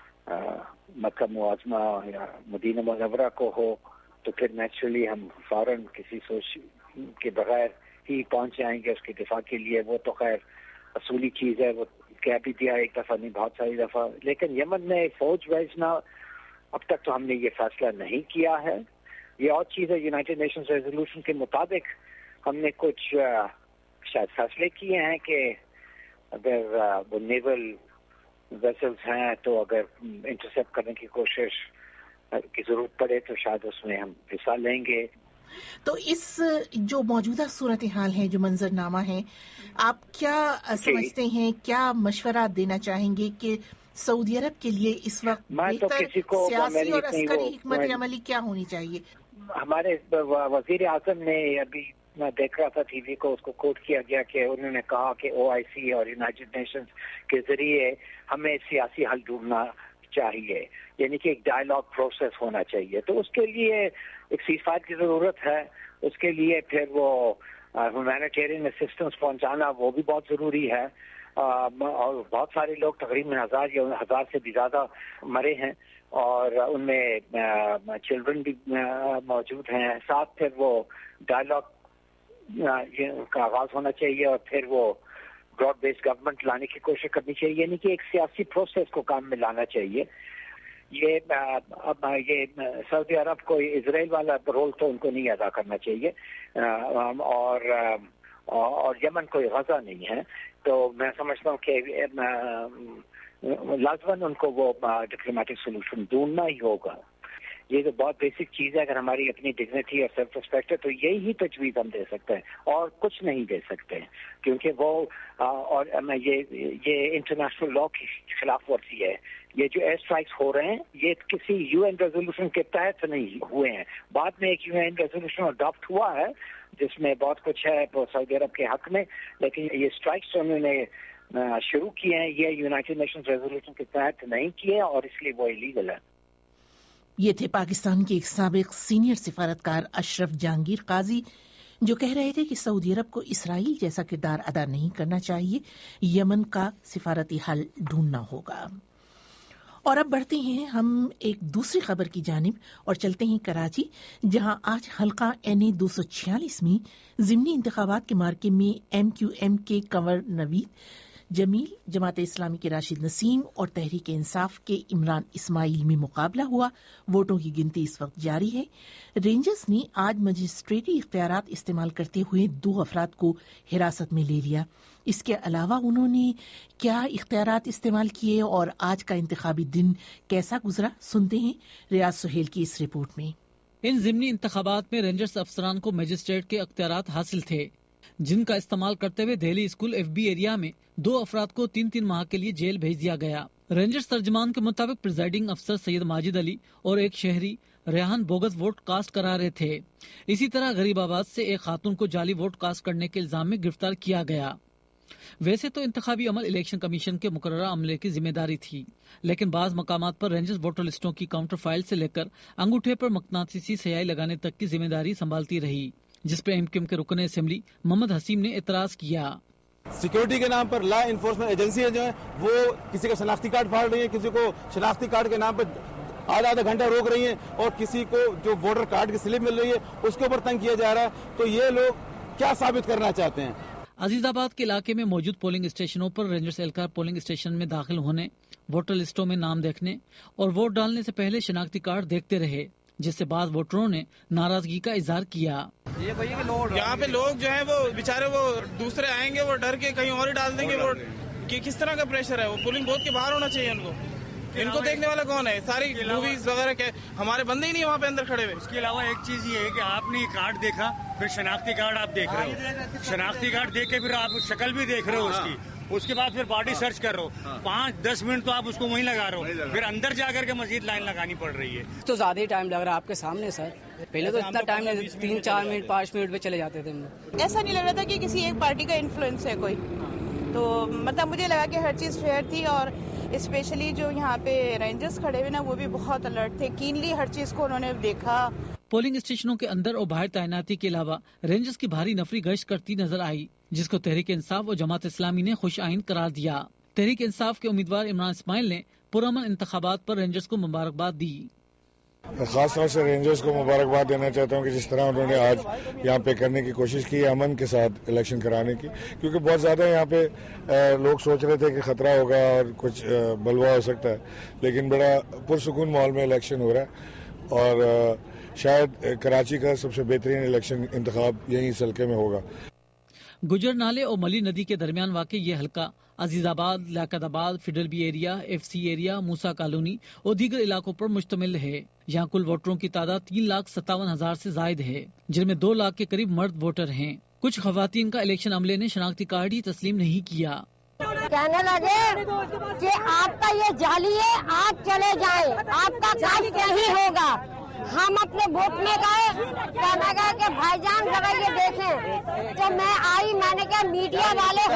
[SPEAKER 17] مکہ معظمہ یا مدینہ منورہ کو ہو, تو پھر نیچرلی ہم فوراً کسی سوچ کے بغیر ہی پہنچ جائیں گے اس کے دفاع کے لیے. وہ تو خیر اصولی چیز ہے, وہ کہہ بھی دیا ایک دفعہ نہیں بہت ساری دفعہ. لیکن یمن میں فوج بھیجنا اب تک تو ہم نے یہ فیصلہ نہیں کیا ہے. یہ اور چیز ہے, یونائٹڈ نیشنز ریزولوشن کے مطابق ہم نے کچھ شاید فیصلے کیے ہیں کہ اگر وہ نیول ویسلز ہیں تو اگر انٹرسیپٹ کرنے کی کوشش کی ضرورت پڑے تو شاید اس میں ہم حصہ لیں گے.
[SPEAKER 1] تو اس جو موجودہ صورتحال ہے, جو منظرنامہ ہے, آپ کیا سمجھتے ہیں, کیا مشورہ دینا چاہیں گے کہ سعودی عرب کے لیے اس وقت بہتر سیاسی اور عسکری حکمت عملی کیا ہونی چاہیے؟
[SPEAKER 17] ہمارے وزیر اعظم نے ابھی میں دیکھ رہا تھا ٹی وی کو, اس کو کوٹ کیا گیا کہ انہوں نے کہا کہ OIC اور یونائٹڈ نیشنز کے ذریعے ہمیں سیاسی حل ڈھونڈنا چاہیے, یعنی کہ ایک ڈائیلاگ پروسیس ہونا چاہیے. تو اس کے لیے ایک سیز فائر کی ضرورت ہے, اس کے لیے پھر وہ ہیومینیٹیرین اسسٹنس پہنچانا وہ بھی بہت ضروری ہے. اور بہت سارے لوگ تقریباً 1000 یا 1000 سے بھی زیادہ مرے ہیں, اور ان میں چلڈرن بھی موجود ہیں. ساتھ پھر وہ ڈائیلاگ کا آغاز ہونا چاہیے, اور پھر وہ براڈ بیس گورنمنٹ لانے کی کوشش کرنی چاہیے, یعنی کہ ایک سیاسی پروسیس کو کام میں لانا چاہیے. یہ اب یہ سعودی عرب کو اسرائیل والا رول تو ان کو نہیں ادا کرنا چاہیے، اور یمن کوئی غزہ نہیں ہے، تو میں سمجھتا ہوں کہ لازماً ان کو وہ ڈپلومیٹک سولوشن ڈھونڈنا ہی ہوگا. یہ تو بہت بیسک چیز ہے. اگر ہماری اپنی ڈگنیٹی اور سیلف ریسپیکٹ ہے تو یہی تجویز ہم دے سکتے ہیں اور کچھ نہیں دے سکتے، کیونکہ وہ اور یہ انٹرنیشنل لا کی خلاف ورزی ہے. یہ جو ایئر اسٹرائکس ہو رہے ہیں یہ کسی یو این ریزولوشن کے تحت نہیں ہوئے ہیں. بعد میں ایک یو این ریزولوشن اڈاپٹ ہوا ہے جس میں بہت کچھ ہے سعودی عرب کے حق میں، لیکن یہ اسٹرائکس انہوں نے شروع کیے ہیں یہ یونائٹڈ نیشنز ریزولوشن کے تحت نہیں کیے اور اس لیے وہ ایلیگل ہے.
[SPEAKER 1] یہ تھے پاکستان کے ایک سابق سینئر سفارتکار اشرف جہانگیر قاضی، جو کہہ رہے تھے کہ سعودی عرب کو اسرائیل جیسا کردار ادا نہیں کرنا چاہیے، یمن کا سفارتی حل ڈھونڈنا ہوگا. اور اب بڑھتے ہیں ہم ایک دوسری خبر کی جانب اور چلتے ہیں کراچی، جہاں آج حلقہ NA 246 میں ضمنی انتخابات کے مارکے میں MQM کے کنور نوید جمیل، جماعت اسلامی کے راشد نسیم اور تحریک انصاف کے عمران اسماعیل میں مقابلہ ہوا. ووٹوں کی گنتی اس وقت جاری ہے. رینجرز نے آج مجسٹریٹی اختیارات استعمال کرتے ہوئے 2 افراد کو حراست میں لے لیا. اس کے علاوہ انہوں نے کیا اختیارات استعمال کیے اور آج کا انتخابی دن کیسا گزرا، سنتے ہیں ریاض سہیل کی اس رپورٹ میں.
[SPEAKER 18] ان ضمنی انتخابات میں رینجرز افسران کو مجسٹریٹ کے اختیارات حاصل تھے، جن کا استعمال کرتے ہوئے دہلی اسکول FB ایریا میں 2 افراد کو 3 ماہ کے لیے جیل بھیج دیا گیا. رینجرز ترجمان کے مطابق پریزائڈنگ افسر سید ماجد علی اور ایک شہری ریحان بوگس ووٹ کاسٹ کرا رہے تھے. اسی طرح غریب آباد سے ایک خاتون کو جعلی ووٹ کاسٹ کرنے کے الزام میں گرفتار کیا گیا. ویسے تو انتخابی عمل الیکشن کمیشن کے مقررہ عملے کی ذمہ داری تھی، لیکن بعض مقامات پر رینجرز ووٹر لسٹوں کی کاؤنٹر فائل سے لے کر انگوٹھے پر مقناطیسی سیاہی لگانے تک کی ذمہ داری سنبھالتی رہی، جس پر MQM کے رکن اسمبلی محمد حسیم نے اعتراض کیا.
[SPEAKER 19] سیکورٹی کے نام پر لا انفورسمنٹ ایجنسیاں جو ہیں وہ کسی کا شناختی کارڈ پھاڑ رہی ہیں، کسی کو شناختی کارڈ کے نام پر آدھا گھنٹہ روک رہی ہیں، اور کسی کو جو ووٹر کارڈ کی سلپ مل رہی ہے اس کے اوپر تنگ کیا جا رہا ہے. تو یہ لوگ کیا ثابت کرنا چاہتے ہیں؟
[SPEAKER 18] عزیز آباد کے علاقے میں موجود پولنگ اسٹیشنوں پر رینجرز اہلکار پولنگ اسٹیشن میں داخل ہونے، ووٹر لسٹوں میں نام دیکھنے اور ووٹ ڈالنے سے پہلے شناختی کارڈ دیکھتے رہے، جس سے بعض ووٹروں نے ناراضگی کا اظہار کیا.
[SPEAKER 20] یہاں پہ لوگ جو ہیں وہ بیچارے وہ دوسرے آئیں گے وہ ڈر کے کہیں اور ہی ڈال دیں گے ووٹ. کس طرح کا پریشر ہے؟ وہ پولنگ بوتھ کے باہر ہونا چاہیے ان کو دیکھنے والا کون ہے؟ ساری موویز وغیرہ کے ہمارے بندے ہی نہیں وہاں پہ اندر کھڑے ہوئے.
[SPEAKER 21] اس کے علاوہ ایک چیز یہ ہے کہ آپ نے کارڈ دیکھا، پھر شناختی کارڈ آپ دیکھ رہے ہو، شناختی کارڈ دیکھ کے پھر آپ شکل بھی دیکھ رہے ہو اس کی، اس کے بعد پھر باڈی سرچ کر رہے ہو، 5-10 منٹ تو آپ اس کو وہیں لگا رہے ہو، پھر اندر جا کر کے مزید لائن لگانی پڑ رہی ہے.
[SPEAKER 22] تو زیادہ ہی ٹائم لگ رہا ہے آپ کے سامنے سر. پہلے تو اتنا ٹائم 3-4 منٹ 5 منٹ پہ چلے جاتے تھے.
[SPEAKER 23] ایسا نہیں لگ رہا تھا کہ کسی ایک پارٹی کا انفلوئنس ہے کوئی، تو مطلب مجھے لگا کہ ہر چیز فیئر تھی، اور اسپیشلی جو یہاں پہ رینجرز کھڑے ہوئے نا وہ بھی بہت الرٹ تھے، کینلی ہر چیز کو انہوں نے دیکھا.
[SPEAKER 18] پولنگ اسٹیشنوں کے اندر اور باہر تعیناتی کے علاوہ رینجرز کی بھاری نفری گشت کرتی نظر آئی، جس کو تحریک انصاف اور جماعت اسلامی نے خوش آئین قرار دیا. تحریک انصاف کے امیدوار عمران اسماعیل نے پرامن انتخابات پر رینجرز کو مبارکباد دی.
[SPEAKER 24] خاص طور سے رینجرز کو مبارکباد دینا چاہتا ہوں کہ جس طرح انہوں نے آج یہاں پہ کرنے کی کوشش کی، امن کے ساتھ الیکشن کرانے کی، کیونکہ بہت زیادہ یہاں پہ لوگ سوچ رہے تھے کہ خطرہ ہوگا اور کچھ بلوا ہو سکتا ہے، لیکن بڑا پرسکون ماحول میں الیکشن ہو رہا ہے، اور شاید کراچی کا سب سے بہترین الیکشن انتخاب یہیں اس حلقے میں ہوگا.
[SPEAKER 18] گجر نالے اور ملی ندی کے درمیان واقع یہ حلقہ عزیز آباد، Liaquatabad, federal B area, FC area, Musa colony اور دیگر علاقوں پر مشتمل ہے. یہاں کل ووٹروں کی تعداد 3,57,000 سے زائد ہے، جن میں 2 لاکھ کے قریب مرد ووٹر ہیں. کچھ خواتین کا الیکشن عملے نے شناختی کارڈ ہی تسلیم نہیں کیا.
[SPEAKER 25] کہنے لگے کہ آپ کا یہ جعلی ہے، آپ چلے جائیں، آپ کا کام نہیں ہوگا. ہم اپنے ووٹ میں گئے، کہنے لگا کہ بھائی جان ذرا یہ دیکھیں. تو میں آئی، میں نے کہا میڈیا والے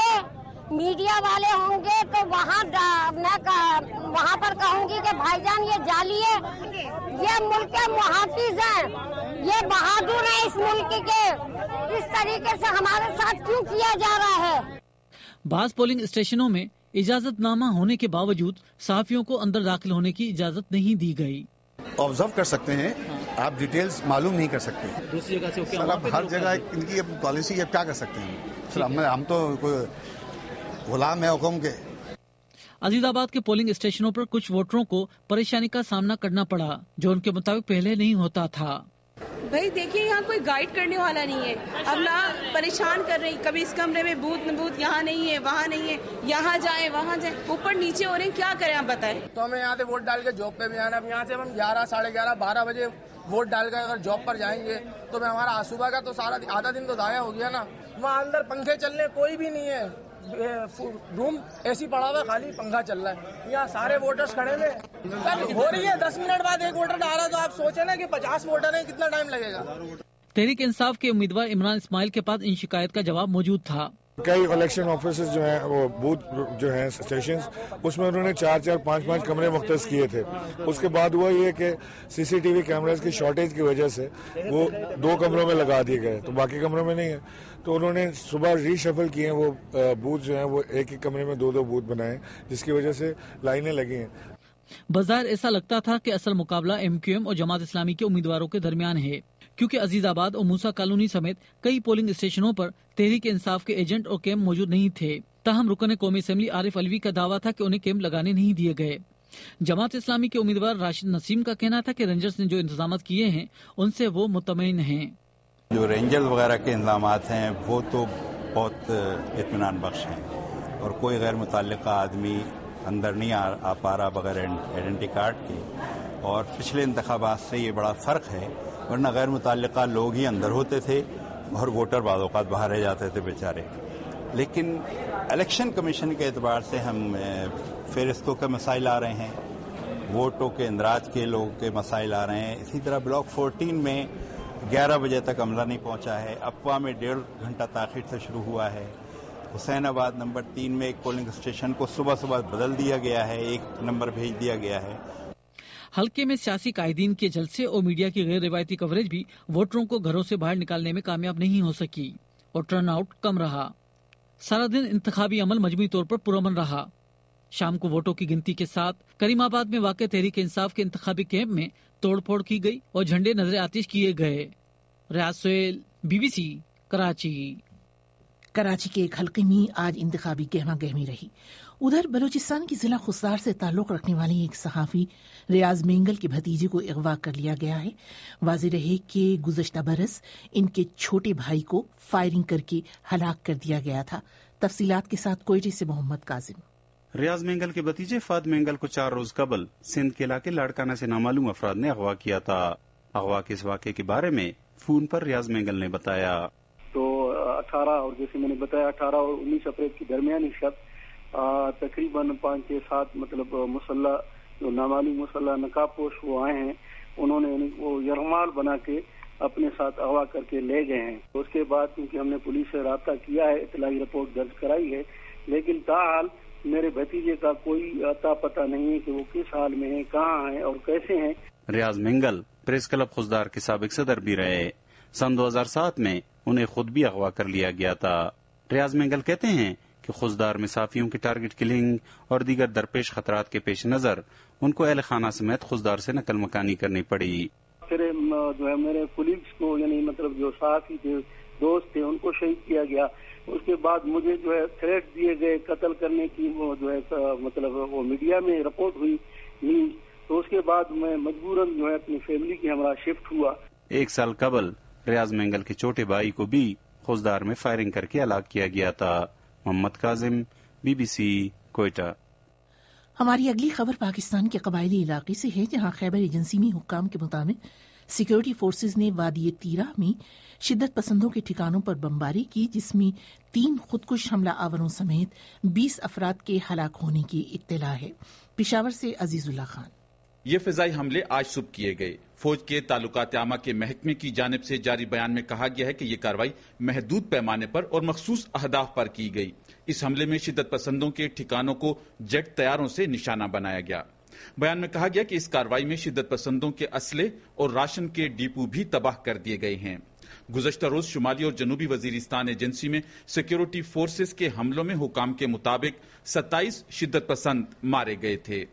[SPEAKER 25] ہوں گے تو میں وہاں پر کہوں گی کہ بھائی جان یہ جعلی ہے، یہ ملک کے محافظ ہیں، یہ بہادر ہیں اس ملک کے، اس طریقے سے ہمارے ساتھ کیوں کیا جا رہا ہے.
[SPEAKER 18] بعض پولنگ اسٹیشنوں میں اجازت نامہ ہونے کے باوجود صحافیوں کو اندر داخل ہونے کی اجازت نہیں دی گئی.
[SPEAKER 26] آبزرو کر سکتے ہیں، آپ ڈیٹیلز معلوم نہیں کر سکتے.
[SPEAKER 18] دوسری جگہ سے
[SPEAKER 26] سر اب ہر جگہ ان کی پالیسی ہے، کیا کر سکتے ہیں سر؟ ہم تو کوئی غلام ہے حکم کے.
[SPEAKER 18] عزیز آباد کے پولنگ اسٹیشنوں پر کچھ ووٹروں کو پریشانی کا سامنا کرنا پڑا جو ان کے مطابق پہلے نہیں ہوتا تھا۔
[SPEAKER 23] بھائی دیکھیے یہاں کوئی گائیڈ کرنے والا نہیں ہے، اب نہ پریشان کر رہی، کبھی اس کمرے میں بوتھ یہاں نہیں ہے، وہاں نہیں ہے، یہاں جائیں وہاں جائیں، اوپر نیچے ہو رہے ہیں، کیا کریں آپ بتائیں۔
[SPEAKER 5] تو ہمیں یہاں سے ووٹ ڈال کے جاب پہ بھی آنا، اب یہاں سے ہم 11 ساڑھے 11 12 بجے ووٹ ڈال کر اگر جاب پر جائیں گے تو میں ہمارا صبح کا تو سارا آدھا دن تو ضائع ہو گیا نا۔ وہاں اندر پنکھے چلنے کوئی بھی نہیں ہے، روم اے سی پڑا ہوا خالی پنکھا چل رہا ہے، یہاں سارے ووٹرز کھڑے ہوئے ہو رہی ہے 10 منٹ بعد ایک ووٹر ڈالا تو آپ سوچیں نا کہ 50 ووٹر ہیں، کتنا ٹائم لگے گا۔
[SPEAKER 18] تحریک انصاف کے امیدوار عمران اسماعیل کے پاس ان شکایت کا جواب موجود تھا۔
[SPEAKER 24] کئی الیکشن آفیسز جو ہیں وہ بوتھ جو ہیں اسٹیشنز، اس میں انہوں نے 4 5 کمرے مختص کیے تھے۔ اس کے بعد ہوا یہ کہ CCTV کیمراز کی شارٹیج کی وجہ سے وہ 2 کمروں میں لگا دیے گئے تو باقی کمروں میں نہیں ہے، تو انہوں نے صبح ری شفل کیے ہیں، وہ بوتھ جو ہیں وہ ایک کمرے میں 2 بوتھ بنائے، جس کی وجہ سے لائنیں لگی ہیں۔
[SPEAKER 18] بظاہر ایسا لگتا تھا کہ اصل مقابلہ MQM اور جماعت اسلامی کے امیدواروں کے درمیان ہے، کیونکہ عزیز آباد اور موسیٰ کالونی سمیت کئی پولنگ اسٹیشنوں پر تحریک انصاف کے ایجنٹ اور کیمپ موجود نہیں تھے۔ تاہم رکن قومی اسمبلی عارف علوی کا دعویٰ تھا کہ انہیں کیمپ لگانے نہیں دیے گئے۔ جماعت اسلامی کے امیدوار راشد نسیم کا کہنا تھا کہ رینجرز نے جو انتظامات کیے ہیں ان سے وہ مطمئن ہیں۔
[SPEAKER 6] جو رینجر وغیرہ کے انتظامات ہیں وہ تو بہت اطمینان بخش ہیں، اور کوئی غیر متعلقہ آدمی اندر نہیں آ پا رہا بغیر آئیڈینٹی کارڈ کے، اور پچھلے انتخابات سے یہ بڑا فرق ہے، ورنہ غیر متعلقہ لوگ ہی اندر ہوتے تھے اور ووٹر بعض اوقات باہر رہ جاتے تھے بیچارے۔ لیکن الیکشن کمیشن کے اعتبار سے ہم فہرستوں کے مسائل آ رہے ہیں، ووٹوں کے اندراج کے لوگوں کے مسائل آ رہے ہیں۔ اسی طرح بلاک 14 میں 11 بجے تک عملہ نہیں پہنچا ہے، اپوا میں 1.5 گھنٹہ تاخیر سے شروع ہوا ہے، حسین آباد نمبر 3 میں ایک پولنگ اسٹیشن کو صبح بدل دیا گیا ہے، 1 نمبر بھیج دیا گیا ہے۔
[SPEAKER 18] حلقے میں سیاسی قائدین کے جلسے اور میڈیا کی غیر روایتی کوریج بھی ووٹروں کو گھروں سے باہر نکالنے میں کامیاب نہیں ہو سکی اور ٹرن آؤٹ کم رہا۔ سارا دن انتخابی عمل مجموعی طور پر پرامن رہا۔ شام کو ووٹوں کی گنتی کے ساتھ کریم آباد میں واقع تحریک انصاف کے انتخابی کیمپ میں توڑ پھوڑ کی گئی اور جھنڈے نظر آتش کیے گئے۔ ریاض سہیل، BBC، کراچی۔
[SPEAKER 1] کراچی کے ایک حلقے میں آج انتخابی گہما گہمی رہی۔ ادھر بلوچستان کی ضلع خضدار سے تعلق رکھنے والی ایک صحافی ریاض مینگل کے بھتیجے کو اغوا کر لیا گیا ہے۔ واضح رہے کہ گزشتہ برس ان کے چھوٹے بھائی کو فائرنگ کر کے ہلاک کر دیا گیا تھا۔ تفصیلات کے ساتھ کوئٹے سے محمد کاظم۔
[SPEAKER 9] ریاض مینگل کے بھتیجے فہد مینگل کو 4 روز قبل سندھ کے علاقے لاڑکانہ سے نامعلوم افراد نے اغوا کیا تھا۔ اغوا کے اس واقعے کے بارے میں فون پر ریاض مینگل نے بتایا
[SPEAKER 11] تو 18 اور جیسے میں نے بتایا 18 اور 19 اپریل کے درمیان شب تقریباً 5 سے 7 مطلب مسلح جو نامعلوم مسلح نقاب پوش وہ آئے ہیں، انہوں نے وہ یرغمال بنا کے اپنے ساتھ اغوا کر کے لے گئے ہیں۔ اس کے بعد کیونکہ ہم نے پولیس سے رابطہ کیا ہے، اطلاعی رپورٹ درج کرائی ہے، لیکن تاحال میرے بھتیجے کا کوئی اتا پتہ نہیں ہے کہ وہ کس حال میں ہیں، کہاں ہیں اور کیسے ہیں۔
[SPEAKER 9] ریاض مینگل پریس کلب خضدار کے سابق صدر بھی رہے۔ سن 2007 میں انہیں خود بھی اغوا کر لیا گیا تھا۔ ریاض مینگل کہتے ہیں کہ خضدار میں صحافیوں کی ٹارگٹ کلنگ اور دیگر درپیش خطرات کے پیش نظر ان کو اہل خانہ سمیت خضدار سے نقل مکانی کرنی پڑی۔
[SPEAKER 11] پھر جو ہے میرے کولیگز کو یعنی مطلب جو صحافی تھے، دوست تھے، ان کو شہید کیا گیا۔ اس کے بعد مجھے جو ہے تھریٹ دیے گئے قتل کرنے کی، وہ جو ہے مطلب وہ میڈیا میں رپورٹ ہوئی نیوز، تو اس کے بعد میں مجبوراً جو ہے اپنی فیملی کے ہمراہ شفٹ ہوا۔
[SPEAKER 9] 1 سال قبل ریاض مینگل کے چھوٹے بھائی کو بھی خضدار میں فائرنگ کر کے ہلاک کیا گیا تھا۔ محمد کاظم، BBC، کوئٹہ۔
[SPEAKER 1] ہماری اگلی خبر پاکستان کے قبائلی علاقے سے ہے، جہاں خیبر ایجنسی میں حکام کے مطابق سیکورٹی فورسز نے وادی تیرہ میں شدت پسندوں کے ٹھکانوں پر بمباری کی، جس میں 3 خودکش حملہ آوروں سمیت 20 افراد کے ہلاک ہونے کی اطلاع ہے۔ پشاور سے عزیز اللہ خان۔
[SPEAKER 12] یہ فضائی حملے آج صبح کیے گئے۔ فوج کے تعلقات عامہ کے محکمے کی جانب سے جاری بیان میں کہا گیا ہے کہ یہ کارروائی محدود پیمانے پر اور مخصوص اہداف پر کی گئی۔ اس حملے میں شدت پسندوں کے ٹھکانوں کو جیٹ طیاروں سے نشانہ بنایا گیا۔ بیان میں کہا گیا کہ اس کارروائی میں شدت پسندوں کے اسلحے اور راشن کے ڈیپو بھی تباہ کر دیے گئے ہیں۔ گزشتہ روز شمالی اور جنوبی وزیرستان ایجنسی میں سیکورٹی فورسز کے حملوں میں حکام کے مطابق 27 شدت پسند مارے گئے تھے۔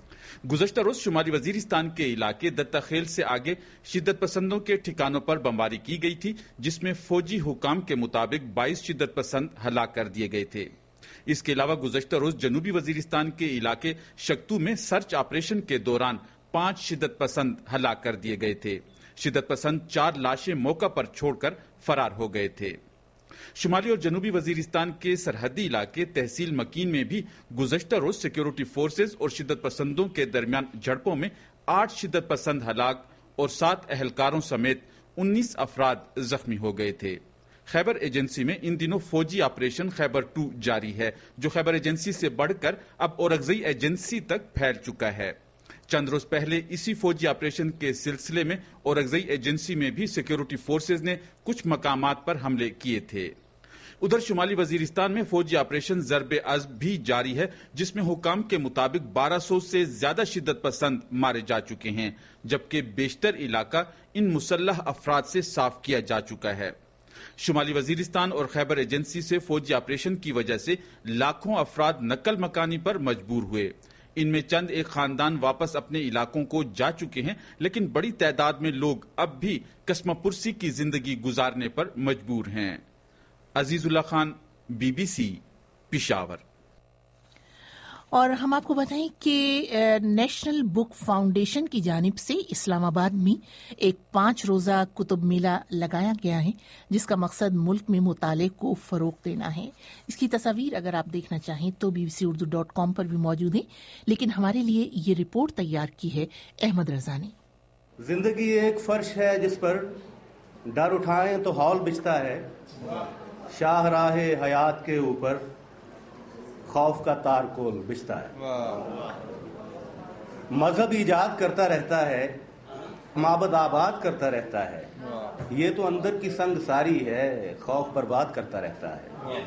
[SPEAKER 12] گزشتہ روز شمالی وزیرستان کے علاقے دتا خیل سے آگے شدت پسندوں کے ٹھکانوں پر بمباری کی گئی تھی، جس میں فوجی حکام کے مطابق 22 شدت پسند ہلاک کر دیے گئے تھے۔ اس کے علاوہ گزشتہ روز جنوبی وزیرستان کے علاقے شکتو میں سرچ آپریشن کے دوران 5 شدت پسند ہلاک کر دیے گئے تھے. شدت پسند 4 لاشیں موقع پر چھوڑ کر فرار ہو گئے تھے. شمالی اور جنوبی وزیرستان کے سرحدی علاقے تحصیل مکین میں بھی گزشتہ روز سیکیورٹی فورسز اور شدت پسندوں کے درمیان جھڑپوں میں 8 شدت پسند ہلاک اور 7 اہلکاروں سمیت 19 افراد زخمی ہو گئے تھے. خیبر ایجنسی میں ان دنوں فوجی آپریشن خیبر 2 جاری ہے جو خیبر ایجنسی سے بڑھ کر اب اورکزئی ایجنسی تک پھیل چکا ہے. چند روز پہلے اسی فوجی آپریشن کے سلسلے میں اورکزئی ایجنسی میں بھی سیکیورٹی فورسز نے کچھ مقامات پر حملے کیے تھے. ادھر شمالی وزیرستان میں فوجی آپریشن ضرب عزم بھی جاری ہے جس میں حکام کے مطابق 1200 سے زیادہ شدت پسند مارے جا چکے ہیں جبکہ بیشتر علاقہ ان مسلح افراد سے صاف کیا جا چکا ہے. شمالی وزیرستان اور خیبر ایجنسی سے فوجی آپریشن کی وجہ سے لاکھوں افراد نقل مکانی پر مجبور ہوئے. ان میں چند ایک خاندان واپس اپنے علاقوں کو جا چکے ہیں لیکن بڑی تعداد میں لوگ اب بھی کسمہ پرسی کی زندگی گزارنے پر مجبور ہیں. عزیز اللہ خان، BBC پشاور.
[SPEAKER 1] اور ہم آپ کو بتائیں کہ نیشنل بک فاؤنڈیشن کی جانب سے اسلام آباد میں ایک 5 روزہ کتب میلہ لگایا گیا ہے جس کا مقصد ملک میں مطالعے کو فروغ دینا ہے. اس کی تصاویر اگر آپ دیکھنا چاہیں تو bbcurdu.com پر بھی موجود ہیں، لیکن ہمارے لیے یہ رپورٹ تیار کی ہے احمد رضا نے.
[SPEAKER 2] زندگی ایک فرش ہے جس پر ڈر اٹھائیں تو ہال بچھتا ہے، شاہراہ حیات کے اوپر خوف کا تارکول بچھتا ہے. مذہب ایجاد کرتا رہتا ہے، معبد آباد کرتا رہتا ہے، یہ تو اندر کی سنگ ساری ہے، خوف برباد کرتا رہتا ہے،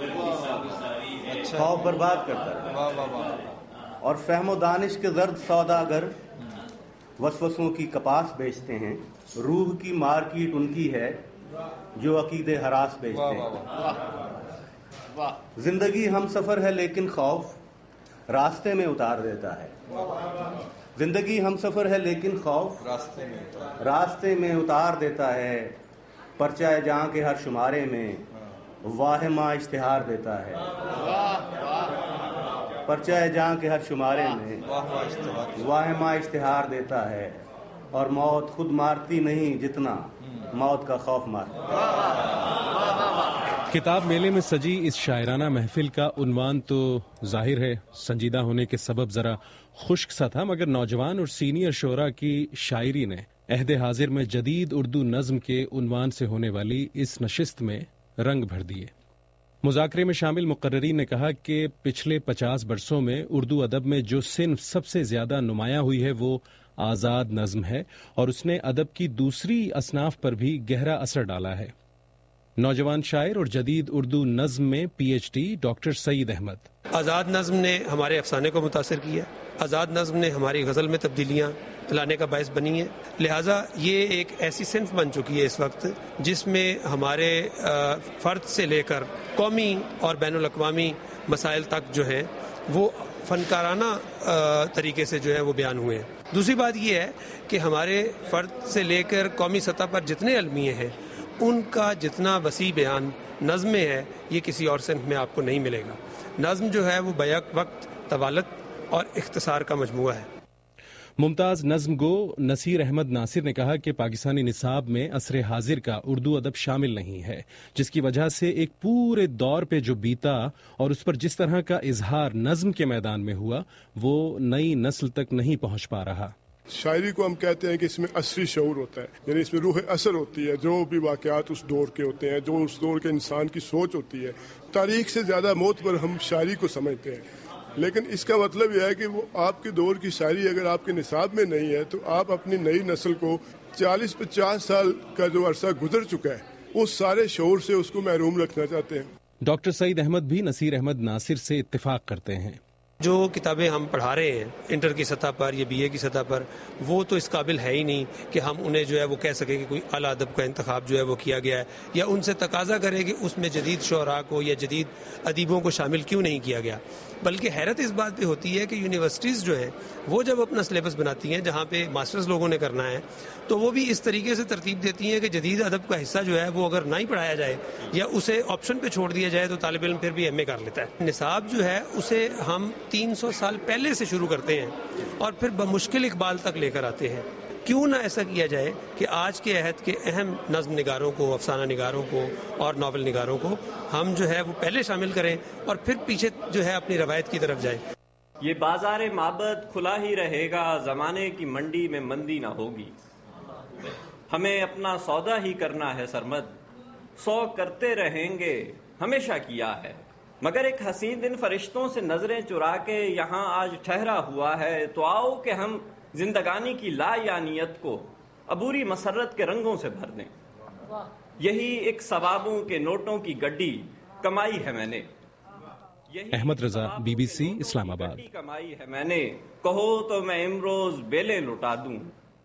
[SPEAKER 2] خوف برباد کرتا رہتا ہے. اور فہم و دانش کے زرد سوداگر وسوسوں کی کپاس بیچتے ہیں، روح کی مارکیٹ ان کی ہے جو عقیدے ہراس بیچتے ہیں. زندگی ہم سفر ہے لیکن خوف راستے میں اتار دیتا ہے. زندگی ہم سفر ہے لیکن خوف راستے میں اتار دیتا ہے. پرچہ جہاں کے ہر شمارے میں واہمہ اشتہار دیتا ہے. پرچہ جہاں کے ہر شمارے میں واہمہ اشتہار دیتا ہے. اور موت خود مارتی نہیں جتنا موت کا خوف مارتا.
[SPEAKER 4] کتاب میلے میں سجی اس شاعرانہ محفل کا عنوان تو ظاہر ہے سنجیدہ ہونے کے سبب ذرا خشک سا تھا، مگر نوجوان اور سینئر شعراء کی شاعری نے عہد حاضر میں جدید اردو نظم کے عنوان سے ہونے والی اس نشست میں رنگ بھر دیے. مذاکرے میں شامل مقررین نے کہا کہ پچھلے 50 برسوں میں اردو ادب میں جو صنف سب سے زیادہ نمایاں ہوئی ہے وہ آزاد نظم ہے اور اس نے ادب کی دوسری اصناف پر بھی گہرا اثر ڈالا ہے. نوجوان شاعر اور جدید اردو نظم میں PhD ڈاکٹر سعید احمد.
[SPEAKER 8] آزاد نظم نے ہمارے افسانے کو متاثر کیا، آزاد نظم نے ہماری غزل میں تبدیلیاں لانے کا باعث بنی ہے. لہٰذا یہ ایک ایسی صنف بن چکی ہے اس وقت جس میں ہمارے فرد سے لے کر قومی اور بین الاقوامی مسائل تک جو ہیں وہ فنکارانہ طریقے سے جو ہے وہ بیان ہوئے ہیں. دوسری بات یہ ہے کہ ہمارے فرد سے لے کر قومی سطح پر جتنے المیے ہیں ان کا جتنا وسیع بیان نظم میں ہے یہ کسی اور صنف میں آپ کو نہیں ملے گا. نظم جو ہے وہ بیک وقت طوالت اور اختصار کا مجموعہ ہے.
[SPEAKER 4] ممتاز نظم گو نصیر احمد ناصر نے کہا کہ پاکستانی نصاب میں عصر حاضر کا اردو ادب شامل نہیں ہے، جس کی وجہ سے ایک پورے دور پہ جو بیتا اور اس پر جس طرح کا اظہار نظم کے میدان میں ہوا وہ نئی نسل تک نہیں پہنچ پا رہا.
[SPEAKER 10] شاعری کو ہم کہتے ہیں کہ اس میں عصری شعور ہوتا ہے، یعنی اس میں روح اثر ہوتی ہے، جو بھی واقعات اس دور کے ہوتے ہیں، جو اس دور کے انسان کی سوچ ہوتی ہے. تاریخ سے زیادہ موت پر ہم شاعری کو سمجھتے ہیں، لیکن اس کا مطلب یہ ہے کہ وہ آپ کے دور کی شاعری اگر آپ کے نصاب میں نہیں ہے تو آپ اپنی نئی نسل کو 40-50 سال کا جو عرصہ گزر چکا ہے اس سارے شعور سے اس کو محروم رکھنا چاہتے ہیں.
[SPEAKER 4] ڈاکٹر سعید احمد بھی نصیر احمد ناصر سے اتفاق کرتے ہیں.
[SPEAKER 8] جو کتابیں ہم پڑھا رہے ہیں انٹر کی سطح پر یا بی اے کی سطح پر، وہ تو اس قابل ہے ہی نہیں کہ ہم انہیں جو ہے وہ کہہ سکیں کہ کوئی اعلیٰ ادب کا انتخاب جو ہے وہ کیا گیا ہے، یا ان سے تقاضا کرے کہ اس میں جدید شعراء کو یا جدید ادیبوں کو شامل کیوں نہیں کیا گیا۔ بلکہ حیرت اس بات پہ ہوتی ہے کہ یونیورسٹیز جو ہیں وہ جب اپنا سلیبس بناتی ہیں جہاں پہ ماسٹرز لوگوں نے کرنا ہے، تو وہ بھی اس طریقے سے ترتیب دیتی ہیں کہ جدید ادب کا حصہ جو ہے وہ اگر نہ ہی پڑھایا جائے یا اسے آپشن پہ چھوڑ دیا جائے تو طالب علم پھر بھی ایم اے کر لیتا ہے۔ نصاب جو ہے اسے ہم 300 سال پہلے سے شروع کرتے ہیں اور پھر بمشکل اقبال تک لے کر آتے ہیں۔ کیوں نہ ایسا کیا جائے کہ آج کے عہد کے اہم نظم نگاروں کو، افسانہ نگاروں کو اور ناول نگاروں کو ہم جو ہے وہ پہلے شامل کریں اور پھر پیچھے جو ہے اپنی روایت کی طرف جائیں۔
[SPEAKER 3] یہ بازار معبد کھلا ہی رہے گا، زمانے کی منڈی میں مندی نہ ہوگی۔ ہمیں اپنا سودا ہی کرنا ہے سرمد، 100 کرتے رہیں گے ہمیشہ کیا ہے، مگر ایک حسین دن فرشتوں سے نظریں چرا کے یہاں آج ٹھہرا ہوا ہے، تو آؤ کہ ہم زندگانی کی لا یعنیت کو عبوری مسرت کے رنگوں سے بھر دیں۔ یہی ایک ثوابوں کے نوٹوں کی گڈی کمائی ہے میں نے،
[SPEAKER 4] احمد رضا، BBC اسلام آباد۔
[SPEAKER 3] کمائی ہے میں نے، کہو تو میں امروز بیلے لٹا دوں۔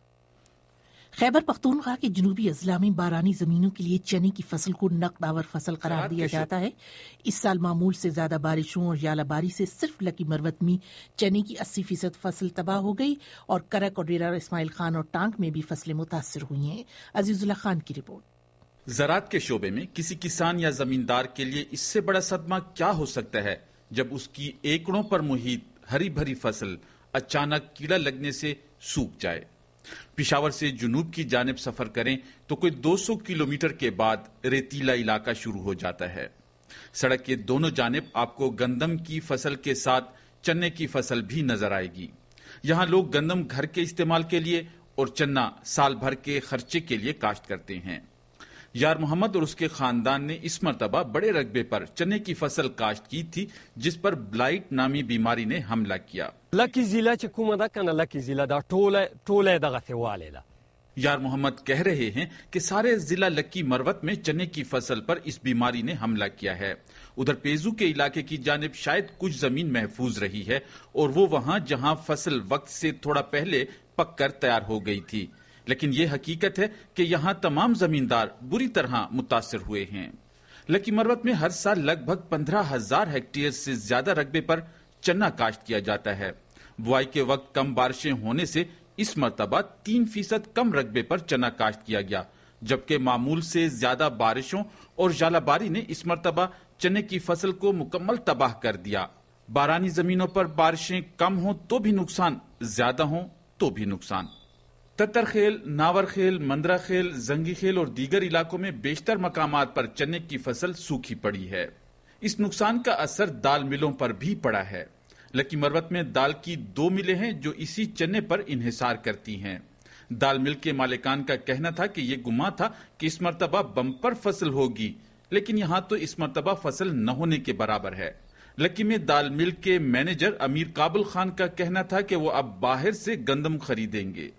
[SPEAKER 1] خیبر پختونخوا کے جنوبی اضلاع میں بارانی زمینوں کے لیے چنے کی فصل کو نقد آور فصل قرار دیا جاتا ہے۔ اس سال معمول سے زیادہ بارشوں اور ژالہ باری سے صرف لکی مروت میں چنے کی 80% فصل تباہ ہو گئی اور کرک اور ڈیرہ اسماعیل خان اور ٹانک میں بھی فصلیں متاثر ہوئی ہیں۔ عزیز اللہ خان کی رپورٹ۔
[SPEAKER 12] زراعت کے شعبے میں کسی کسان یا زمیندار کے لیے اس سے بڑا صدمہ کیا ہو سکتا ہے جب اس کی ایکڑوں پر محیط ہری بھری فصل اچانک کیڑا لگنے سے سوکھ جائے۔ پشاور سے جنوب کی جانب سفر کریں تو کوئی 200 کلومیٹر کے بعد ریتیلا علاقہ شروع ہو جاتا ہے۔ سڑک کے دونوں جانب آپ کو گندم کی فصل کے ساتھ چنے کی فصل بھی نظر آئے گی۔ یہاں لوگ گندم گھر کے استعمال کے لیے اور چنا سال بھر کے خرچے کے لیے کاشت کرتے ہیں۔ یار محمد اور اس کے خاندان نے اس مرتبہ بڑے رقبے پر چنے کی فصل کاشت کی تھی جس پر بلائٹ نامی بیماری نے حملہ کیا۔
[SPEAKER 7] لکی ضلع چې کومه ده کنه لکی ضلع دا ټوله دغه واله ده۔
[SPEAKER 12] یار محمد کہہ رہے ہیں کہ سارے ضلع لکی مروت میں چنے کی فصل پر اس بیماری نے حملہ کیا ہے۔ ادھر پیزو کے علاقے کی جانب شاید کچھ زمین محفوظ رہی ہے اور وہ وہاں جہاں فصل وقت سے تھوڑا پہلے پک کر تیار ہو گئی تھی، لیکن یہ حقیقت ہے کہ یہاں تمام زمیندار بری طرح متاثر ہوئے ہیں۔ لکی مروت میں ہر سال لگ بھگ 15,000 ہیکٹیئر سے زیادہ رقبے پر چنا کاشت کیا جاتا ہے۔ بوائی کے وقت کم بارشیں ہونے سے اس مرتبہ 3% کم رقبے پر چنا کاشت کیا گیا، جبکہ معمول سے زیادہ بارشوں اور ژالہ باری نے اس مرتبہ چنے کی فصل کو مکمل تباہ کر دیا۔ بارانی زمینوں پر بارشیں کم ہوں تو بھی نقصان، زیادہ ہوں تو بھی نقصان۔ تتر خیل، ناور خیل، مندرہ خیل، زنگی خیل اور دیگر علاقوں میں بیشتر مقامات پر چنے کی فصل سوکھی پڑی ہے۔ اس نقصان کا اثر دال ملوں پر بھی پڑا ہے۔ لکی مروت میں دال کی 2 ملیں ہیں جو اسی چنے پر انحصار کرتی ہیں۔ دال مل کے مالکان کا کہنا تھا کہ یہ گمان تھا کہ اس مرتبہ بمپر فصل ہوگی، لیکن یہاں تو اس مرتبہ فصل نہ ہونے کے برابر ہے۔ لکی میں دال مل کے مینیجر امیر قابل خان کا کہنا تھا کہ وہ اب باہر سے گندم خریدیں گے۔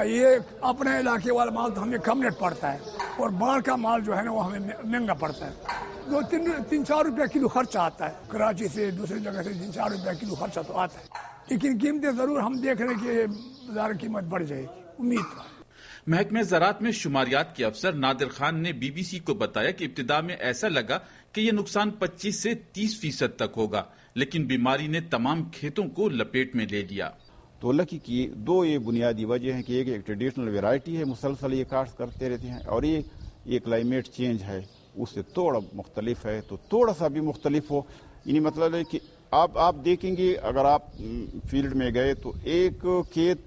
[SPEAKER 13] یہ اپنے علاقے والا مال تو ہمیں کم ریٹ پڑتا ہے اور باہر کا مال جو ہے نا وہ ہمیں مہنگا پڑتا ہے۔ 2-3-4 روپے کلو خرچہ آتا ہے، کراچی سے دوسری جگہ سے 3-4 روپے کلو خرچہ تو آتا ہے، لیکن قیمتیں ضرور ہم دیکھ رہے ہیں کہ بازار قیمت بڑھ جائے گی، امید ہے۔
[SPEAKER 12] محکمہ زراعت میں شماریات کے افسر نادر خان نے BBC کو بتایا کہ ابتدا میں ایسا لگا کہ یہ نقصان 25 سے 30% تک ہوگا، لیکن بیماری نے تمام کھیتوں کو لپیٹ میں لے لیا۔
[SPEAKER 26] تو لکی کی 2 یہ بنیادی وجہ ہیں کہ ایک ٹریڈیشنل ویرائٹی ہے، مسلسل یہ کاشت کرتے رہتے ہیں، اور یہ کلائمیٹ چینج ہے اس سے تھوڑا مختلف ہے، تو تھوڑا سا بھی مختلف ہو، یعنی مطلب ہے کہ آپ دیکھیں گے اگر آپ فیلڈ میں گئے تو ایک کھیت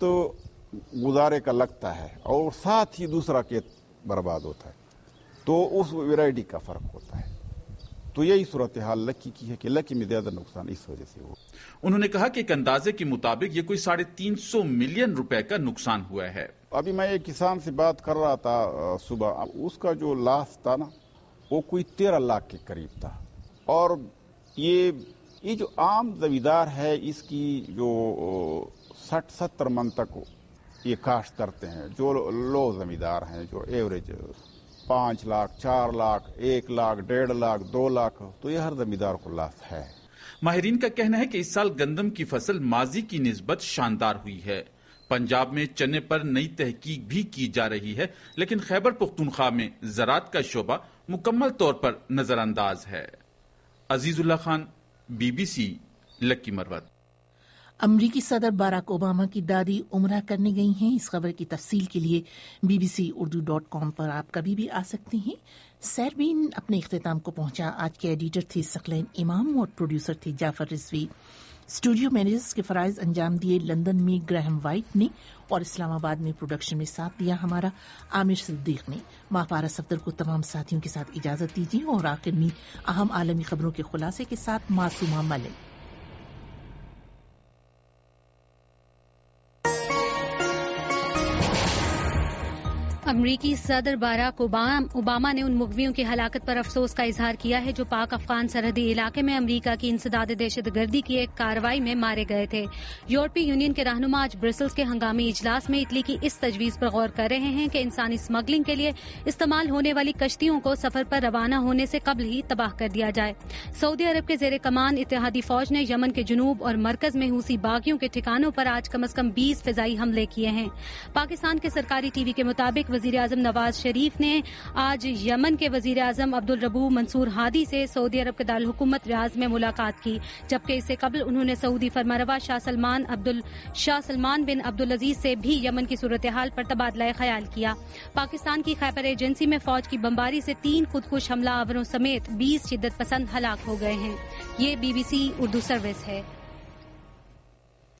[SPEAKER 26] گزارے کا لگتا ہے اور ساتھ ہی دوسرا کھیت برباد ہوتا ہے، تو اس ویرائٹی کا فرق ہوتا ہے۔ تو یہی صورتحال لکی کی ہے کہ لکی میں زیادہ نقصان اس وجہ سے ہو۔
[SPEAKER 12] انہوں نے کہا کہ ایک اندازے کے مطابق یہ کوئی 350 ملین روپے کا نقصان ہوا ہے۔
[SPEAKER 26] ابھی میں ایک کسان سے بات کر رہا تھا صبح، اس کا جو لاس تھا نا وہ کوئی 13 لاکھ کے قریب تھا، اور یہ جو عام زمیندار ہے اس کی جو 60-70 من تک یہ کاشت کرتے ہیں، جو لو زمیندار ہیں جو ایوریج 5 لاکھ 4 لاکھ 1 لاکھ 1.5 لاکھ 2 لاکھ، تو یہ ہر زمیندار کو لاس ہے۔
[SPEAKER 12] ماہرین کا کہنا ہے کہ اس سال گندم کی فصل ماضی کی نسبت شاندار ہوئی ہے. پنجاب میں چنے پر نئی تحقیق بھی کی جا رہی ہے، لیکن خیبر پختونخوا میں زراعت کا شعبہ مکمل طور پر نظر انداز ہے. عزیز اللہ خان، BBC، لکی مروت.
[SPEAKER 1] امریکی صدر باراک اوباما کی دادی عمرہ کرنے گئی ہیں. اس خبر کی تفصیل کے لیے bbcurdu.com پر آپ کبھی بھی آ سکتے ہیں. سیربین اپنے اختتام کو پہنچا. آج کے ایڈیٹر تھے ثقلین امام اور پروڈیوسر تھے جعفر رضوی. اسٹوڈیو مینیجرز کے فرائض انجام دیے لندن میں گراہم وائٹ نے اور اسلام آباد میں پروڈکشن میں ساتھ دیا ہمارا عامر صدیق نے. ماہ پارا صفدر کو تمام ساتھیوں کے ساتھ اجازت دیجیے اور آخر میں اہم عالمی خبروں کے خلاصے کے ساتھ معصومہ ملک.
[SPEAKER 14] امریکی صدر باراک اوباما نے ان مغویوں کی ہلاکت پر افسوس کا اظہار کیا ہے جو پاک افغان سرحدی علاقے میں امریکہ کی انسداد دہشت گردی کی ایک کارروائی میں مارے گئے تھے. یورپی یونین کے رہنما آج برسلز کے ہنگامی اجلاس میں اٹلی کی اس تجویز پر غور کر رہے ہیں کہ انسانی اسمگلنگ کے لیے استعمال ہونے والی کشتیوں کو سفر پر روانہ ہونے سے قبل ہی تباہ کر دیا جائے. سعودی عرب کے زیر کمان اتحادی فوج نے یمن کے جنوب اور مرکز میں حوثی باغیوں کے ٹھکانوں پر آج کم از کم 20 فضائی حملے کیے ہیں. پاکستان کے سرکاری ٹی وی کے مطابق وزیر اعظم نواز شریف نے آج یمن کے وزیر اعظم عبدالربو منصور ہادی سے سعودی عرب کے دارالحکومت ریاض میں ملاقات کی، جبکہ اس سے قبل انہوں نے سعودی فرمانروا شاہ سلمان بن عبدالعزیز سے بھی یمن کی صورتحال پر تبادلہ خیال کیا. پاکستان کی خیبر ایجنسی میں فوج کی بمباری سے 3 خودکش حملہ آوروں سمیت 20 شدت پسند ہلاک ہو گئے ہیں. یہ BBC اردو سروس ہے.